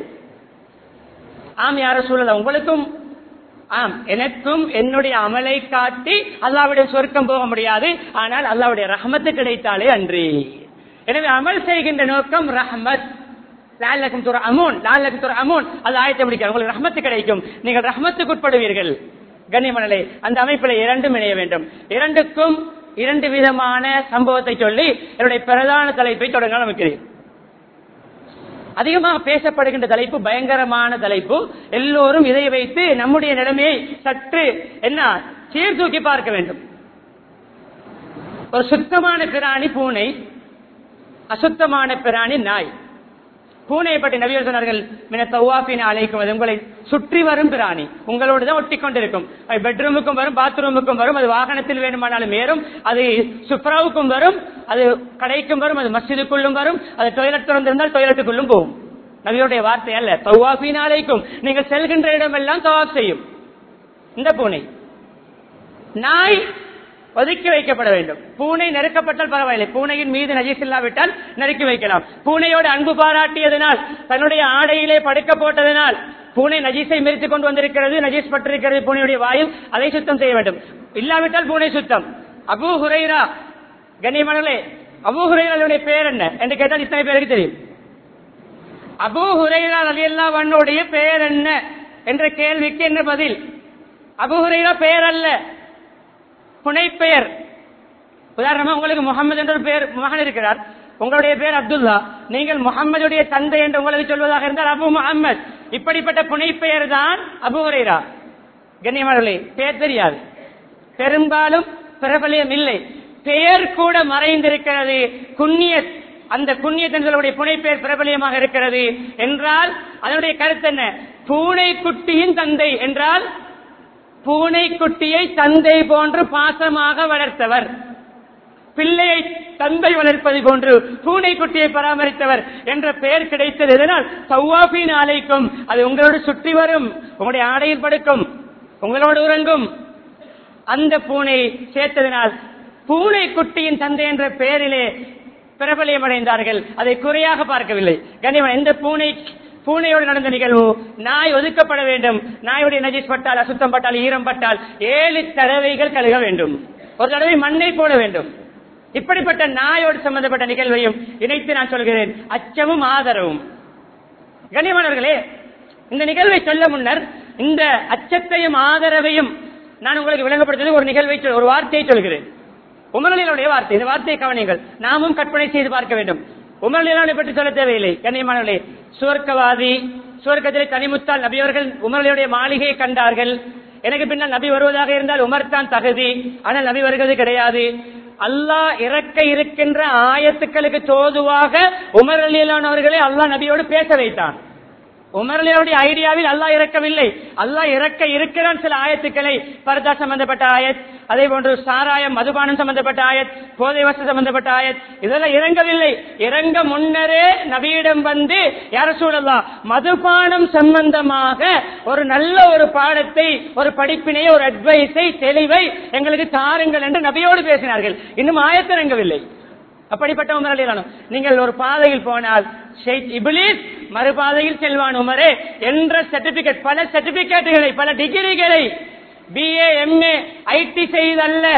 ஆம் யார சூழல உங்களுக்கும் ஆம் எனக்கும் என்னுடைய அமலை காட்டி அல்லாஹ்வுடைய சொர்க்கம் போக முடியாது. ஆனால் அல்லாஹ்வுடைய ரஹ்மத்து கிடைத்தாலே அன்றி. எனவே அமல் செய்கின்ற நோக்கம் ரஹ்மத். லஅல்லக்கும் துர்ஹமூன், லஅல்லக்கும் துர்ஹமூன். அது ஆயத்தை முடிக்க உங்களுக்கு ரஹ்மத்து கிடைக்கும். நீங்கள் ரஹ்மத்துக்கு உட்படுவீர்கள். கண்ணியமானவர்களே, அந்த அமைப்பில் இரண்டும் இணைய வேண்டும். இரண்டுக்கும் இரண்டு விதமான சம்பவத்தை சொல்லி என்னுடைய பிரதான தலைப்பை தொடங்க அமைக்கிறேன். அதிகமாக பேசப்படுகின்ற தலைப்பு பயங்கரமான தலைப்பு. எல்லோரும் இதை வைத்து நம்முடைய நிலைமையை சற்று என்ன சீர்தூக்கி பார்க்க வேண்டும். ஒரு சுத்தமான பிராணி பூனை, அசுத்தமான பிராணி நாய். பூனையை பற்றி நபிகள் சொன்னார்கள், மின தவாஃபின அலைக்கும், அது உங்களை சுற்றி வரும் பிராணி, உங்களோடு தான் ஒட்டி கொண்டிருக்கும். அது பெட்ரூமுக்கும் வரும், பாத்ரூமுக்கும் வரும், அது வாகனத்தில் வேணுமானாலும் ஏறும், அது சுப்ராவுக்கும் வரும், அது கடைக்கும் வரும், அது மஸ்ஜிதுக்குள்ளும் வரும், அது டொய்லெட் திறந்திருந்தால் டொய்லெட்டுக்குள்ளும் போகும். நபியுடைய வார்த்தை அல்ல. தவாஃபின அலைக்கும், நீங்கள் செல்கின்ற இடமெல்லாம் தவாஃப் செய்யும் இந்த பூனை. நாய் ஒதுக்கி வைக்கப்பட வேண்டும். பூனை நெருக்கப்பட்டால் பரவாயில்லை, பூனையின் மீது நஜீஸ் இல்லாவிட்டால் நெருக்கி வைக்கலாம். பூனையோடு அன்பு பாராட்டியதனால், தன்னுடைய ஆடையிலே படுக்க போட்டதனால் பூனை நஜீஸை மிரித்துக் கொண்டு வந்திருக்கிறது, நஜீஸ் பட்டிருக்கிறது பூனையுடைய வாயில், அதை சுத்தம் செய்ய வேண்டும். இல்லாவிட்டால் பூனை சுத்தம். அபூ ஹுரைரா, கண்ணியமானவர்களே, அபூ ஹுரைராவுடைய பெயர் என்ன என்று கேட்டால் இத்தனை பேருக்கு தெரியும். அபூ ஹுரைரா ரலியல்லாஹு அன்ஹுடைய பெயர் என்ன என்ற கேள்விக்கு என்ன பதில்? அபூ ஹுரைரா பெயர் அல்ல, புனைப்பெயர். உதாரணமா உங்களுக்கு முகமது என்ற ஒரு பெயர் மகன் இருக்கிறார், உங்களுடைய பெயர் அப்துல்லா, நீங்கள் முகம்மதுடைய தந்தை என்று உங்களுக்கு சொல்வதாக இருந்தால் அபு முஹம்மத். இப்படிப்பட்ட புனைப்பெயர் தான் அபூ ஹுரைரா. கண்ணியமானவர்களே, பெயர் தெரியாது, பெரும்பாலும் பிரபலியம் இல்லை, பெயர் கூட மறைந்திருக்கிறது. குன்னியத், அந்த குன்னியத் என்பவருடைய புனைப்பெயர் பிரபலியமாக இருக்கிறது என்றால் அதனுடைய கருத்து என்ன? பூனை குட்டியின் தந்தை என்றால் பூனை குட்டியை தந்தை போன்று பாசமாக வளர்த்தவர், பிள்ளையை தந்தை வளர்ப்பதை போன்று பூனை குட்டியை பராமரித்தவர் என்ற பெயர் கிடைத்தது. எதனால்? தவாஃபின் அலைக்கும், அது உங்களோடு சுற்றி வரும், உங்களுடைய ஆடையில் படுக்கும், உங்களோடு உறங்கும். அந்த பூனை சேர்த்ததனால் பூனை குட்டியின் தந்தை என்ற பெயரிலே பிரபலியம் அடைந்தார்கள். அதை குறையாக பார்க்கவில்லை. கண்ணியமான இந்த பூனை பூனையோடு நடந்த நிகழ்வு, நாய் ஒதுக்கப்பட வேண்டும். நாயுடைய நஜீஸ் பட்டால், அசுத்தம் பட்டால், ஈரம் பட்டால் ஏழு தடவைகள் கழுக வேண்டும், ஒரு தடவை மண்ணை போட வேண்டும். இப்படிப்பட்ட நாயோடு சம்பந்தப்பட்ட நிகழ்வையும் இணைத்து நான் சொல்கிறேன், அச்சமும் ஆதரவும். கண்ணியமானவர்களே, இந்த நிகழ்வை சொல்ல முன்னர் இந்த அச்சத்தையும் ஆதரவையும் நான் உங்களுக்கு விளங்கப்படுத்த ஒரு நிகழ்வை, ஒரு வார்த்தையை சொல்கிறேன். உமரலினுடைய வார்த்தை. இந்த வார்த்தையை கவனிங்கள், நாமும் கற்பனை செய்து பார்க்க வேண்டும். உமரலினை பற்றி சொல்ல தேவையில்லை. கண்ணியமானவர்களே, சுவர்க்கவாதி, சுவர்க்கத்திலே தனிமுத்தால் நபி அவர்கள் உமரலினுடைய மாளிகையை கண்டார்கள். எனக்கு பின்னால் நபி வருவதாக இருந்தால் உமர் தான் தகுதி, ஆனால் நபி வருவது கிடையாது. அல்லாஹ் இறக்க இருக்கின்ற ஆயத்துக்களுக்கு தோதுவாக உமர் ரலியல்லாஹு அல்லாஹ் நபியோடு பேச வைத்தான். உமர் ரலியல்லாஹு ஐடியாவில் அல்லாஹ் இறக்கவில்லை, அல்லாஹ் இறக்க இருக்கிறான் சில ஆயத்துக்களை. பர்தா சம்பந்தப்பட்ட ஆயத், அதே போன்று சாராயம் மதுபானம் சம்பந்தப்பட்ட ஆயத், போதை வஸ்து சம்பந்தப்பட்ட ஆயத், இதெல்லாம் இறங்கவில்லை. இறங்க முன்னரே நபியிடம் வந்து யா ரசூலல்லாஹ், மதுபானம் சம்பந்தமாக ஒரு நல்ல ஒரு பாடத்தை, ஒரு படிப்பினை, ஒரு அட்வைஸை, தெளிவை எங்களுக்கு தாருங்கள் என்று நபியோடு பேசினார்கள். இன்னும் ஆயத் இறங்கவில்லை. அப்படிப்பட்ட உமர் ரலியல்லாஹு, நீங்கள் ஒரு பாதையில் போனால் இப்லீஸ் மறுபாதையில் செல்வான் உமரே என்ற சர்டிபிகேட், பல சர்டிபிகேட்டுகளை, பல டிகிரிகளை, பிஏ எம்ஏ ஐடி செய்தல்ல,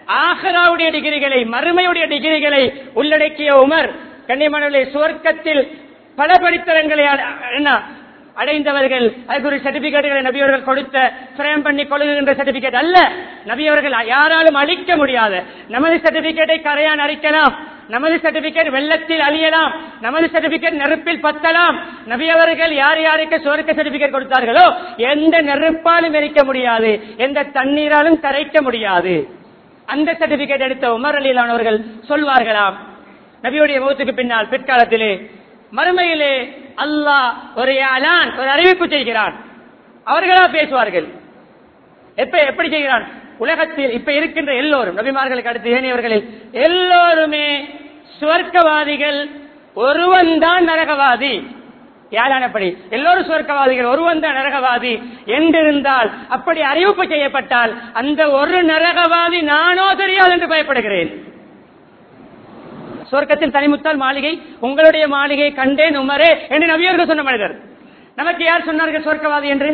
ஆகிராவுடைய டிகிரிகளை, மறுமையுடைய டிகிரிகளை உள்ளடக்கிய உமர் கண்ணியமானவர்களே, சுவர்க்கத்தில் பல படித்தரங்களை என்ன அடைந்தவர்கள். அதுக்கு ஒரு சர்டிபிகேட்டுகளை நபியவர்கள் கொடுத்த ஃப்ரேம் பண்ணி கொள்ளுகின்ற சர்டிபிகேட் அல்ல. நபியவர்கள் யாராலும் அளிக்க முடியாத நமது சர்டிபிகேட்டை கரையான் அரிக்கலாம், நமது சர்டிபிகேட் வெள்ளத்தில் அழியலாம், நமது சர்டிபிகேட் நெருப்பில் பத்தலாம். நபியவர்கள் யார் யாருக்கு சுவர்க்க சர்டிபிகேட் கொடுத்தார்களோ எந்த நெருப்பாலும் எரிக்க முடியாது, எந்த தண்ணீராலும் கரைக்க முடியாது. அந்த சர்டிபிகேட் எடுத்த உமர் ரலியல்லாஹு சொல்வார்களாம், நபியுடைய மௌத்துக்கு பின்னால் பிற்காலத்திலே மறுமையிலே அல்லாஹ் ஒரு அலான் ஒரு அறிவிப்பு செய்கிறான். அவர்களா பேசுவார்கள். எப்ப எப்படி செய்கிறான்? உலகத்தில் இப்ப இருக்கின்ற எல்லோரும் நபிமார்களுக்கு அடுத்து ஏனையவர்களில் எல்லோருமே சுவர்க்கவாதிகள், ஒருவன் தான் நரகவாதி. யாரானப்படி எல்லோரும் சுவர்க்கவாதிகள், ஒருவன் தான் நரகவாதி என்றிருந்தால், அப்படி அறிவிப்பு செய்யப்பட்டால் அந்த ஒரு நரகவாதி நானோ தெரியாது என்று பயப்படுகிறேன். சுவர்க்கத்தில் தனிமுத்தால் மாளிகை, உங்களுடைய மாளிகை கண்டேன் உமரே என்று நபியர்கள் சொன்ன மனிதர். நமக்கு யார் சொன்னார்கள் சுவர்க்கவாதி என்று?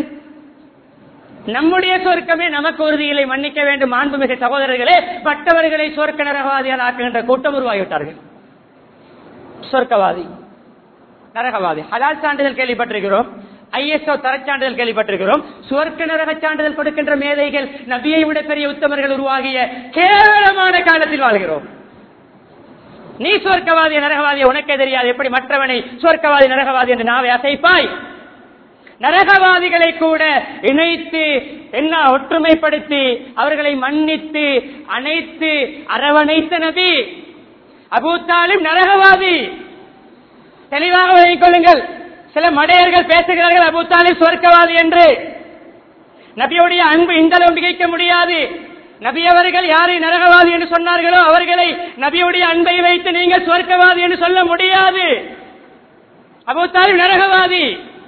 நம்முடைய சுவர்க்கமே நமக்கு உறுதியில்லை. மன்னிக்க வேண்டும் மாண்புமிகு சகோதரர்களே, மற்றவர்களை சுவர்க்க நரகவாதியால் ஆக்குகின்ற கூட்டம் உருவாகிவிட்டார்கள். சுவர்க்கவாதி, நரகவாதி. ஹலால் சான்றிதழ் கேள்விப்பட்டிருக்கிறோம், ஐஎஸ்ஓ தரச்சான்றிதழ் கேள்விப்பட்டிருக்கிறோம். சுவர்க்க நரக சான்றிதழ் கொடுக்கின்ற மேதைகள், நபியை விட பெரிய உத்தமர்கள் உருவாகிய கேவலமான காலத்தில் வாழ்கிறோம். நீ சுவர்க்கவாதி நரகவாதி உனக்கே தெரியாது, எப்படி மற்றவனை சுவர்க்கவாதி நரகவாதி என்று நாவை அசைப்பாய்? நரகவாதிகளை கூட இணைத்து என்ன ஒற்றுமைப்படுத்தி அவர்களை மன்னித்து அனைத்து அரவணைத்த நபி அபூ தாலிப் நரகவாதி. தெளிவாக விளங்கிக் கொள்ளுங்கள். சில மடையர்கள் பேசுகிறார்கள் அபூ தாலிப் சுவர்க்கவாதி என்று. நபியுடைய அன்பு இந்த அளவு மிகைக்க முடியாது. நபி அவர்கள் யாரை நரகவாதி என்று சொன்னார்களோ அவர்களை நபியுடைய அன்பை வைத்து நீங்கள் சுவர்க்கவாதி என்று சொல்ல முடியாது. அபூ தாலிப் நரகவாதி.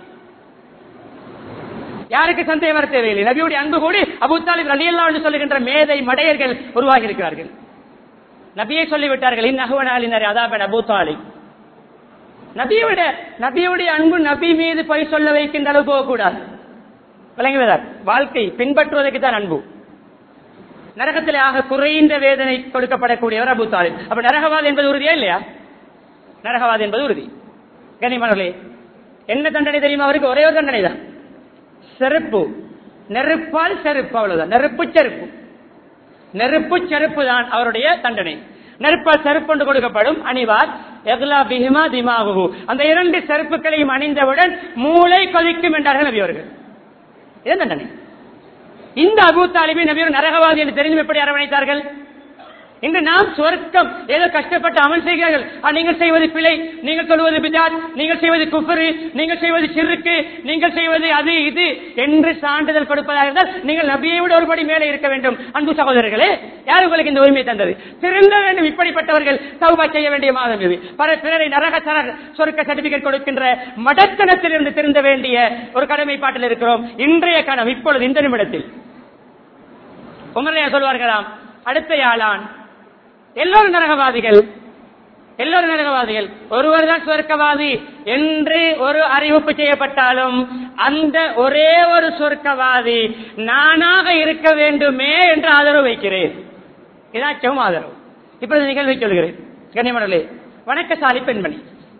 யாருக்கு சந்தேகம் வர தேவையில்லை. நபியுடைய அன்பு கூடி அபூ தாலிப் ரலியல்லாஹு அன்ஹு சொல்லுகின்ற மேதை மடையர்கள் உருவாகி இருக்கிறார்கள். நபியை சொல்லிவிட்டார்கள், இன்னஹுவனாலினர் அதாபன் அபூ தாலிப். நபியோட நபியுடைய அன்பு நபி மீது போய் சொல்ல வைக்கின்ற அளவு போகக்கூடாது. விளங்குவதார் வாழ்க்கை பின்பற்றுவதற்கு தான் அன்பு. நரகத்திலே ஆக குறைந்த வேதனை கொடுக்கப்படக்கூடியவர் அபூ தாலிப். அப்ப நரகவாதி என்பது உறுதியா இல்லையா? நரகவாதி என்பது உறுதி. கனிமனர்களே, என்ன தண்டனை தெரியுமா? அவருக்கு ஒரே ஒரு தண்டனை தான், செருப்பு. நெருப்பால் செருப்பு, அவ்வளவுதான். நெருப்பு செருப்பு, நெருப்பு செருப்பு தான் அவருடைய தண்டனை. நெருப்பால் செருப்பு ஒன்று கொடுக்கப்படும், அணிவார். எக்லா பிஹிமா திமாகு, அந்த இரண்டு செருப்புகளையும் அணிந்தவுடன் மூளை கொதிக்கும் என்றார்கள் நபி அவர்கள். இதன் தண்டனை. இந்த அபூ தாலிபை நபியர் நரகவாதி என்று தெரிந்தும் எப்படி அரவணைத்தார்கள்? இன்று நாம் சொர்க்கம் ஏதோ கஷ்டப்பட்டு அமல் செய்கிறார்கள். நீங்கள் செய்வது பிழை, நீங்கள் சொல்வது பிதாத், நீங்கள் செய்வது குஃப்ரு, நீங்கள் செய்வது ஷிர்க்கு, நீங்கள் செய்வது அது இது என்று சான்றிதழ் கொடுப்பதாக இருந்தால் நீங்கள் நபியை விட ஒருபடி மேலே இருக்க வேண்டும். அன்பு சகோதரர்களே, யார் உங்களுக்கு இந்த உரிமை தந்தது? திருந்த வேண்டும். இப்படிப்பட்டவர்கள் தௌபா செய்ய வேண்டிய மாதம் இது. பல பிறரை நரக சொர்க்க சர்டிபிகேட் கொடுக்கின்ற மடத்தனத்திலிருந்து திருந்த வேண்டிய ஒரு கடமைப்பாட்டில் இருக்கிறோம். இன்றைய கணம் இப்பொழுது இந்த நிமிடத்தில் உமரையா சொல்வார்களாம், அடுத்த யாழான் எல்லோரும் நரகவாதிகள், எல்லோரும் நரகவாதிகள், ஒருவர் தான் சுவர்க்கவாதி என்று ஒரு அறிவிப்பு செய்யப்பட்டாலும் அந்த ஒரே ஒரு சுவர்க்கவாதி நானாக இருக்க வேண்டுமே என்று ஆதரவு வைக்கிறேன். இதாச்சும் ஆதரவு. இப்பொழுது நிகழ்வை சொல்கிறேன். கண்ணியமானவர்களே, வணக்கசாலி பெண்மணி.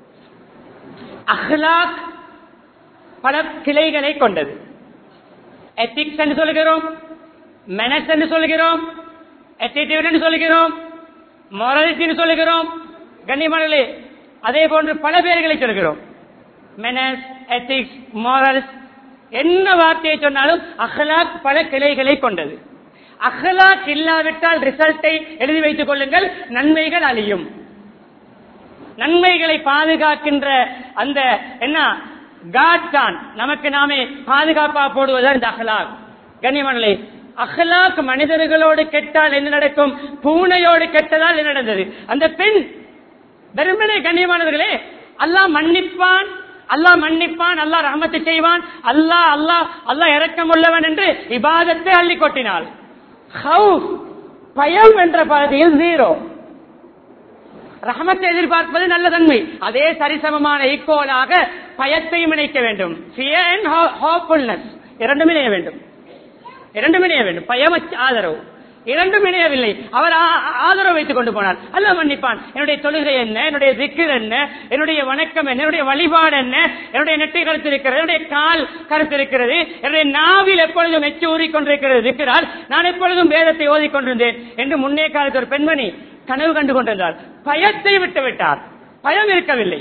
அஹ்லாக் பல கிளைகளை கொண்டது. எத்திக்ஸ் என்று சொல்கிறோம், மெனஸ் என்று சொல்கிறோம், attitude என்று சொல்கிறோம், morality சொல்கிறோம். கண்ணியமானவர்களே, அதே போன்று பல பேர்களை சொல்கிறோம். மெனஸ், எத்திக்ஸ், மாரல்ஸ், என்ன வார்த்தையை சொன்னாலும் அஹ்லாக் பல கிளைகளை கொண்டது. அஹ்லாக் இல்லாவிட்டால் ரிசல்ட்டை எழுதி வைத்துக் கொள்ளுங்கள், நன்மைகள் அழியும். நன்மைகளை பாதுகாக்கின்ற அந்த என்ன காட் தான் நமக்கு நாமே பாதுகாப்பா போடுவதுதான் இந்த அஹ்லாக். கண்ணியமானவர்களே, அஹ்லாக் மனிதர்களோடு கெட்டால் என்ன நடக்கும்? பூனையோடு கெட்டதால் என்ன நடந்தது? அந்த பெண் வெறுமனே, கண்ணியமானவர்களே, அல்லாஹ் மன்னிப்பான், அல்லாஹ் மன்னிப்பான், அல்லாஹ் ரஹமத்து செய்வான், அல்லாஹ் அல்லாஹ் அல்லாஹ் இரக்கம் உள்ளவன் என்று இபாதத்தை அள்ளி கொட்டினாள். ஹவுஃப், பயம் என்ற பகுதியில் ஜீரோ. ரஹமத்தை எதிர்பார்ப்பது நல்ல தன்மை. அதே சரிசமமான ஈக்குவலாக பயத்தையும் இணைக்க வேண்டும். ஃபியர் அண்ட் ஹோப்ஃபுல்னஸ் இரண்டுமே இணைய வேண்டும். இரண்டுமே இணைய வேண்டும். பயம் ஆதரவு. இரண்டும் இணையவில்லை. அவர் ஆதரவு வைத்துக் கொண்டு போனார். அல்லாஹ் மன்னிப்பான். என்னுடைய தொழுகை என்ன, என்னுடைய திக்ர் என்ன, என்னுடைய வணக்கம் என்ன, என்னுடைய வழிபாடு என்ன, என்னுடைய நெட்டை கருத்து இருக்கிறது, என்னுடைய கால் கருத்து இருக்கிறது, என்னுடைய நாவில் எப்பொழுதும் எச்சு ஊறிக்கொண்டிருக்கிறது திக்ரால், நான் எப்பொழுதும் வேதத்தை ஓதிக்கொண்டிருந்தேன் என்று முன்னே காலத்து ஒரு பெண்மணி கனவு கண்டு கொண்டிருந்தார். பயத்தை விட்டு விட்டார். பயம் இருக்கவில்லை.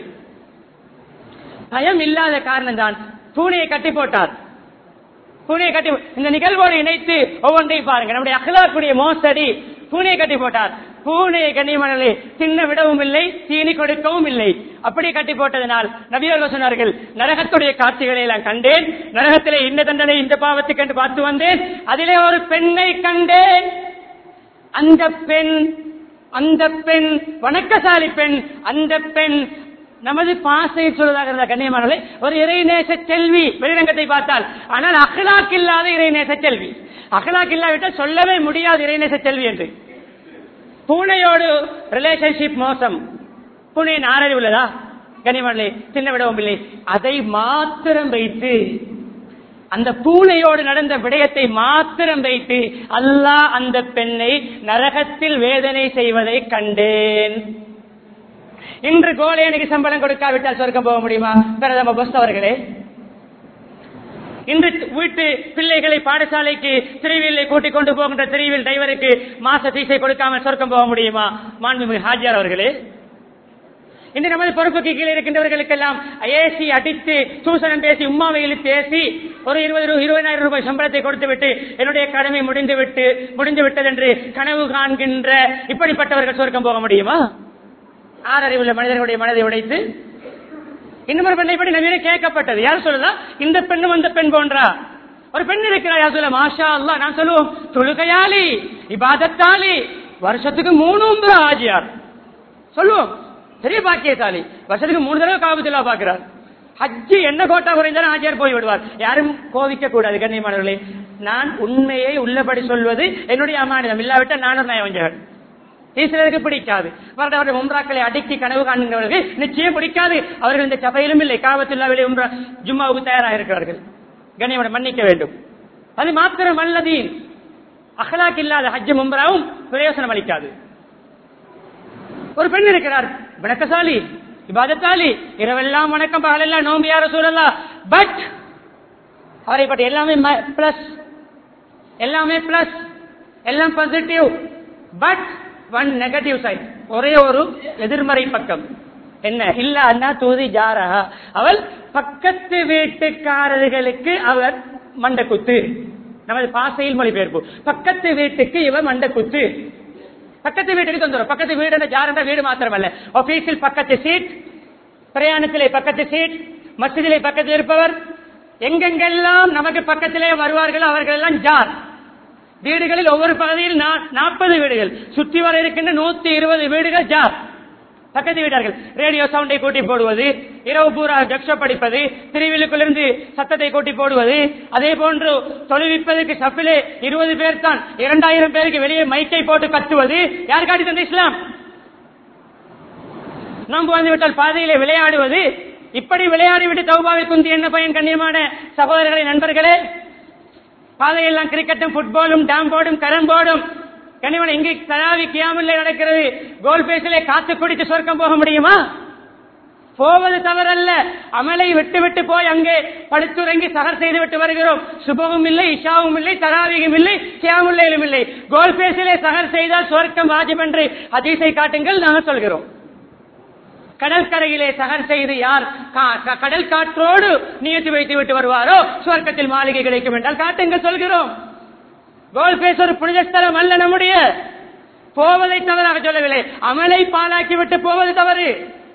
பயம் இல்லாத காரணம் தான் பூனையை கட்டி போட்டார். பூனையை கட்டி இந்த நிகழ்வோடு இணைத்து ஒவ்வொன்றையும் பாருங்க. நம்முடைய அகலாக்குடைய மோசடி பூனையை கட்டி போட்டார். பூனையை கண்ணியமானே தின்ன விடவும் இல்லை, தீனி கொடுக்கவும் இல்லை. அப்படி கட்டி போட்டதனால் நபியர்கள் சொன்னார்கள், நரகத்துடைய காட்சிகளை எல்லாம் கண்டேன், நரகத்திலே இந்த தண்டனை இந்த பாவத்துக்கு என்று பார்த்து வந்தேன், அதிலே ஒரு பெண்ணை கண்டேன். அந்த பெண் அந்த பெண் வணக்கசாலி பெண். அந்த பெண் நமது பாசை சொல்வதாக இருந்த கண்ணியமானே ஒரு இறைநேச செல்வி வெளிரங்கத்தை பார்த்தால். ஆனால் அகலாக் இல்லாத இறைநேச செல்வி. அகலாக் இல்லாவிட்டால் சொல்லவே முடியாது இறைநேச செல்வி என்று. பூனையோடு ரிலேஷன்ஷிப் மோசம். பூனையின் ஆறறிவு உள்ளதா கண்ணியமானே? சின்ன விடவும் இல்லை. அதை மாத்திரம் வைத்து, அந்த பூனையோடு நடந்த விடயத்தை மாத்திரம் வைத்து அல்லாஹ் அந்த பெண்ணை நரகத்தில் வேதனை செய்வதை கண்டேன். இன்று கோலேனுக்கு சம்பளம் கொடுக்காவிட்டால் சொர்க்கம் போக முடியுமா பிரதம பஸ் அவர்களே? இன்று வீட்டு பிள்ளைகளை பாடசாலைக்கு திருவிழை கூட்டிக் கொண்டு போகின்ற திருவில் டிரைவருக்கு மாச பீஸை கொடுக்காமல் சொர்க்கம் போக முடியுமா மாண்புமிகு ஹாஜியார் அவர்களே? இன்று நமது பொறுப்புக்கு கீழே இருக்கின்றவர்களுக்கெல்லாம் ஏசி அடித்து சூசனம் பேசி உம்மாவை இழுத்து பேசி ஒரு இருபது இருபதாயிரம் ரூபாய் சம்பளத்தை கொடுத்து விட்டு என்னுடைய கடமை முடிந்து விட்டு முடிந்து விட்டது என்று கனவு காண்கின்ற இப்படிப்பட்டவர்கள் சொர்க்கம் போக முடியுமா? ஆறறிவுள்ள மனிதர்களுடைய மனதை உடைத்து இன்னொரு பெண்ணை பற்றி நவீன கேட்கப்பட்டது. யார் சொல்லுதா? இந்த பெண்ணும் அந்த பெண் போன்றா ஒரு பெண் இருக்கிறா. யார் சொல்ல? மாஷா அல்லாஹ். நான் சொல்லுவோம் தொழுகையாளி, இபாதத்தாளி, வருஷத்துக்கு மூணு உம்ரா ஆஜியார் சொல்லுவோம். பெரிய பாக்கியசாலி, வருஷத்துக்கு மூணு தடவை காபத்துல்லா பாக்குறார். ஹஜ்ஜி என்ன கோட்டா குறைந்தாலும் ஆஜியார் போய் விடுவார். யாரும் கோவிக்க கூடாது கண்ணியமானவர்களே. நான் உண்மையை உள்ளபடி சொல்வது என்னுடைய அமானிதம். இல்லாவிட்டால் நானும் நயவஞ்சகன். சிலருக்கு பிடிக்காது. வருட உம்ராக்களை அடக்கி கனவு காண்கின்றவர்கள் நிச்சயம் பிடிக்காது. அவர்கள் இந்த சபையிலும் இல்லை, காபத்துல்லாவிலே உம்ரா ஜும்மாவுக்கு தயாராக இருக்கிறார்கள். கண்ணியமான மன்னிக்க வேண்டும். அது மாத்திரம் அல்லது அகலாக் இல்லாத ஹஜ்ஜும் உம்ராவும் பிரயோசனம் அளிக்காது. ஒரு பெண் இருக்கிறார், வணக்கசாலி, இபாதத்தாலி, இரவெல்லாம் வணக்கம், பகலெல்லாம் நோம்பு, யார சூழலா. பட் அவரை பற்றி எல்லாமே பிளஸ், எல்லாமே பிளஸ், எல்லாம் positive. But one negative side, ஒரே ஒரு எதிர்மறை பக்கம். என்ன? இல்ல அண்ணா தூதி ஜாரா, அவள் பக்கத்து வீட்டுக்காரர்களுக்கு அவர் மண்டக்குத்து. நமது பாசையில் மொழிபெயர்ப்பு, பக்கத்து வீட்டுக்கு இவர் மண்டக்குத்து. பக்கத்து வீட்டுக்கு தொந்தரவு. பக்கத்து வீடு ஜாரண்டா வீடு மாத்திரமல்ல, ஆபீஸில் பக்கத்து சீட், பிரயாணத்திலே பக்கத்து சீட், மஸ்ஜிதிலே பக்கத்தில் இருப்பவர், எங்கெங்கெல்லாம் நமக்கு பக்கத்திலே வருவார்கள் அவர்கள் எல்லாம் ஜார். வீடுகளில் ஒவ்வொரு பகுதியில் நாற்பது வீடுகள், சுற்றி வர இருக்கின்ற நூத்தி இருபது வீடுகள் ஜார், பக்கத்து வீட்டார்கள். ரேடியோ சவுண்டை கூட்டி போடுவது, இரவு பூரா ஜக்ஷோ படிப்பது, திருவிழுக்குள்ளிருந்து சத்தத்தை கூட்டி போடுவது, அதே போன்று தொழுவிப்பதற்கு சப்பிலே இருபது பேர் தான், இரண்டாயிரம் பேருக்கு வெளியே மைக்கை போட்டு கத்துவது. யார் காட்டி தந்த இஸ்லாம்? நோன்பு வந்துவிட்டால் பாதையிலே விளையாடுவது. இப்படி விளையாடிவிட்டு தௌபாவை குந்தி என்ன பயன்? கண்ணியமான சகோதரர்களே, நண்பர்களே, பாதையெல்லாம் கிரிக்கெட்டும் ஃபுட்பாலும் டாம் போர்டும் கரம் போர்டும். கனிவன் இங்கே தராவி கியாமில்லை நடக்கிறது. கோல் பேசிலே காத்து குடித்து சொர்க்கம் போக முடியுமா? போவது தவறல்ல. அமலை விட்டு விட்டு போய் அங்கே படுத்துறங்கி சகர் செய்து விட்டு வருகிறோம். சுபமும் இல்லை, இஷாவும் இல்லை, தராவியும் இல்லை, கியாமுல்லையிலும் இல்லை. கோல் பேசிலே சகர் செய்தால் சொர்க்கம் வாஜிப் என்று ஹதீஸை காட்டுங்கள், நாங்கள் சொல்கிறோம். கடற்கரையிலே சகர் செய்து யார் கடல் காற்றோடு நியத்து வைத்து விட்டு வருவாரோ சுவர்க்கத்தில் மாளிகை கிடைக்கும் என்றால் காட்டுங்கள், சொல்கிறோம். கோல் பேச ஒரு புனித ஸ்தலம் அல்ல. நம்முடைய போவதை தவறாக சொல்லவில்லை, அமலை பாலாக்கி விட்டு போவது தவறு.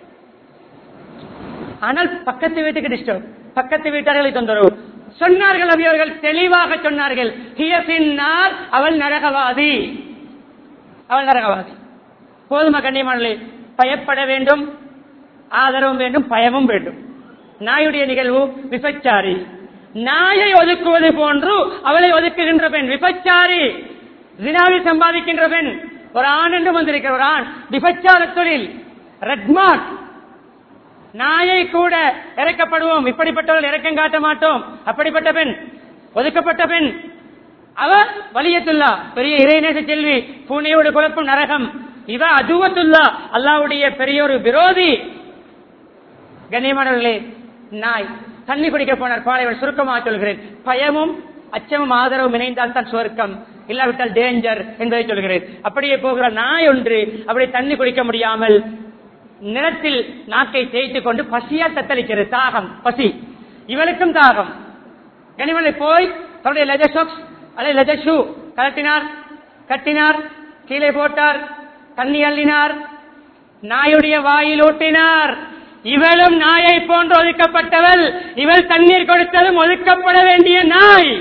ஆனால் பக்கத்து வீட்டுக்கு டிஸ்டர்ப், பக்கத்து வீட்டார்களை தொந்தரவு. சொன்னார்கள் அவர்கள் தெளிவாக சொன்னார்கள், அவள் நரகவாதி, அவள் நரகவாதி. போதுமா கண்ணியமானே? பயப்பட வேண்டும், ஆதரவும் வேண்டும், பயமும் வேண்டும். நாயுடைய நிகழ்வு விபச்சாரி, நாயை ஒதுக்குவது போன்று அவளை ஒதுக்குகின்ற பெண் விபச்சாரி, ஜினாவில் சம்பாதிக்கின்ற பெண். ஒரு ஆண் என்று வந்திருக்கிற ஒரு ஆண் விபச்சார தொழில், ரெட்மார்க். நாயை கூட இறக்கப்படுவோம், இப்படிப்பட்டவர்கள் இறக்கம் காட்ட மாட்டோம். அப்படிப்பட்ட பெண், ஒதுக்கப்பட்ட பெண். அவ வலியத்துல்லா பெரிய இறைநேச செல்வி, பூனையோடு குழப்பம் நரகம். இவ அதுவத்துல்லா அல்லாஹ்வுடைய பெரிய ஒரு விரோதி. கண்ணியமானவர்களே, நாய் தண்ணி குடிக்க போனார் பாலைவன். சுருக்கமாக சொல்கிறேன், பயமும் அச்சமும் ஆதரவும் இணைந்தால் தான் சுவர்க்கம், இல்லாவிட்டால் டேஞ்சர் என்பதை சொல்கிறேன். அப்படியே போகிற நாய் ஒன்று அப்படி தண்ணி குடிக்க முடியாமல் நிலத்தில் நாக்கை தேய்த்துக் கொண்டு பசியா தத்தளிக்கிறது. தாகம், பசி. இவளுக்கும் தாகம். கனிமலை போய் தன்னுடைய லெஜர் அல்லது லெஜர் ஷூ கலட்டினார், கட்டினார், கீழே போட்டார், தண்ணி அள்ளினார், நாயுடைய வாயில் ஊட்டினார். இவளும் நாயை போன்று ஒதுக்கப்பட்டவள். இவள் தண்ணீர் கொடுத்ததும் ஒதுக்கப்பட வேண்டிய நாய்.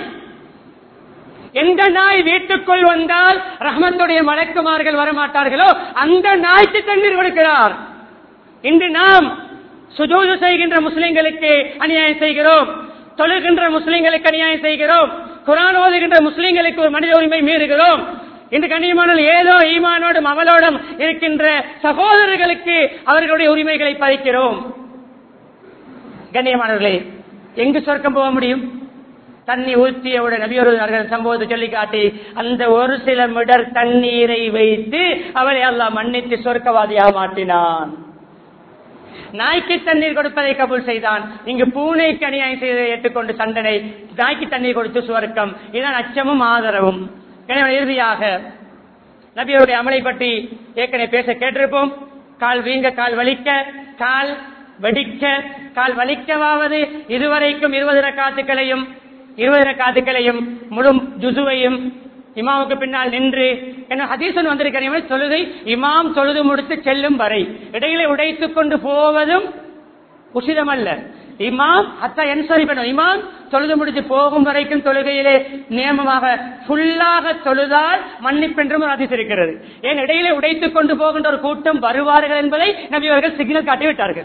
எந்த நாய் வீட்டுக்குள் வந்தால் ரஹ்மத்துடைய மலக்குமார்கள் வரமாட்டார்களோ அந்த நாய்க்கு தண்ணீர் கொடுக்கிறார். இன்று நாம் சுஜூது செய்கின்ற முஸ்லிம்களுக்கு அநியாயம் செய்கிறோம், தொழுகின்ற முஸ்லிம்களுக்கு அநியாயம் செய்கிறோம், குர்ஆன் ஓதுகின்ற முஸ்லிம்களுக்கு ஒரு மனித உரிமை மீறுகிறோம். இன்று கண்ணியமான ஏதோ ஈமானோடும் அமலோடும் இருக்கின்ற சகோதரர்களுக்கு அவர்களுடைய உரிமைகளை பறிக்கிறோம். கண்ணியமானவர்களே, எங்கு சொர்க்கம் போக முடியும்? தண்ணி ஊற்றியவுடன் நபியவர்கள் சம்பவத்தை சொல்லி காட்டி அந்த ஒரு சில மிடர் தண்ணீரை வைத்து அவளை அல்லாஹ் மன்னித்து சொர்க்கவாதியாக மாற்றினான். நாய்க்கு தண்ணீர் கொடுப்பதை கபூல் செய்தான். இங்கு பூனைக்கு அநியாயம் செய்வதை ஏற்றுக்கொண்டு தண்டனை, நாய்க்கு தண்ணீர் கொடுத்து சுவர்க்கம். இதுதான் அச்சமும் ஆதரவும். எனவே இறுதியாக நபியுடைய அமலை பற்றி ஏற்கனவே பேச கேட்டிருப்போம். கால் வீங்க, கால் வலிக்க, கால் வெடிக்க, கால் வலிக்கவாவது இதுவரைக்கும் இருபது ரக்காத்துக்களையும் இருபது ரக்காத்துக்களையும் முழு ஜுசுவையும் இமாமுக்கு பின்னால் நின்று என்ன ஹதீஸன் வந்திருக்கிற தொழுகை இமாம் தொழுது முடித்து செல்லும் வரை இடையிலே உடைத்துக் கொண்டு போவதும் உசிதமல்ல. இமாம் அத்தா என்சரி பண்ணும். இமாம் தொழுது முடித்து போகும் வரைக்கும் தொழுகையிலே நியமமாக ஃபுல்லாக தொழுதால் மன்னிப்பென்றும் ஒரு ஹதீஸ் இருக்கிறது. ஏன் இடையிலே உடைத்துக் கொண்டு போகின்ற ஒரு கூட்டம் வருவார்கள் என்பதை நபி அவர்கள் சிக்னல் காட்டிவிட்டார்கள்.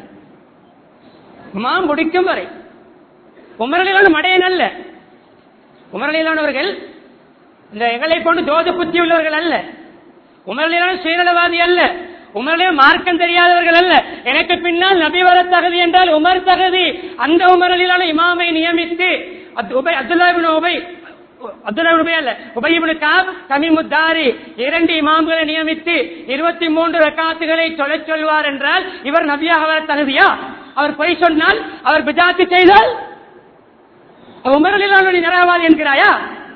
இமாம் முடிக்கும் வரை. உமரலிலான மடையன் அல்ல. உமரலிலானவர்கள் இந்த எங்களை கொண்டு தோத புத்தி உள்ளவர்கள் அல்ல. உமரலிலான சுயநலவாதி அல்ல. உமரலில மார்க்கம் தெரியாதவர்கள் அல்ல. எனக்கு பின்னால் நபி வர தகுதி என்றால் உமர் தகுதி. அந்த உமரலிலான இமாமை நியமித்து அப்துல்லா இப்னு உபை அப்துல்லா இப்னு உபை அல்ல உபை இப்னு கஅப் தமீமுத்தாரி இரண்டு இமாம்களை நியமித்து இருபத்தி மூன்று ரக்காத்துகளை தொழச் சொல்வார் என்றால் இவர் நபியாக வர தகுதியா? அவர் பொய் சொன்னால், அவர் பிதாத்து செய்தால் உமரலிலான நிரவாதி என்கிறாயா?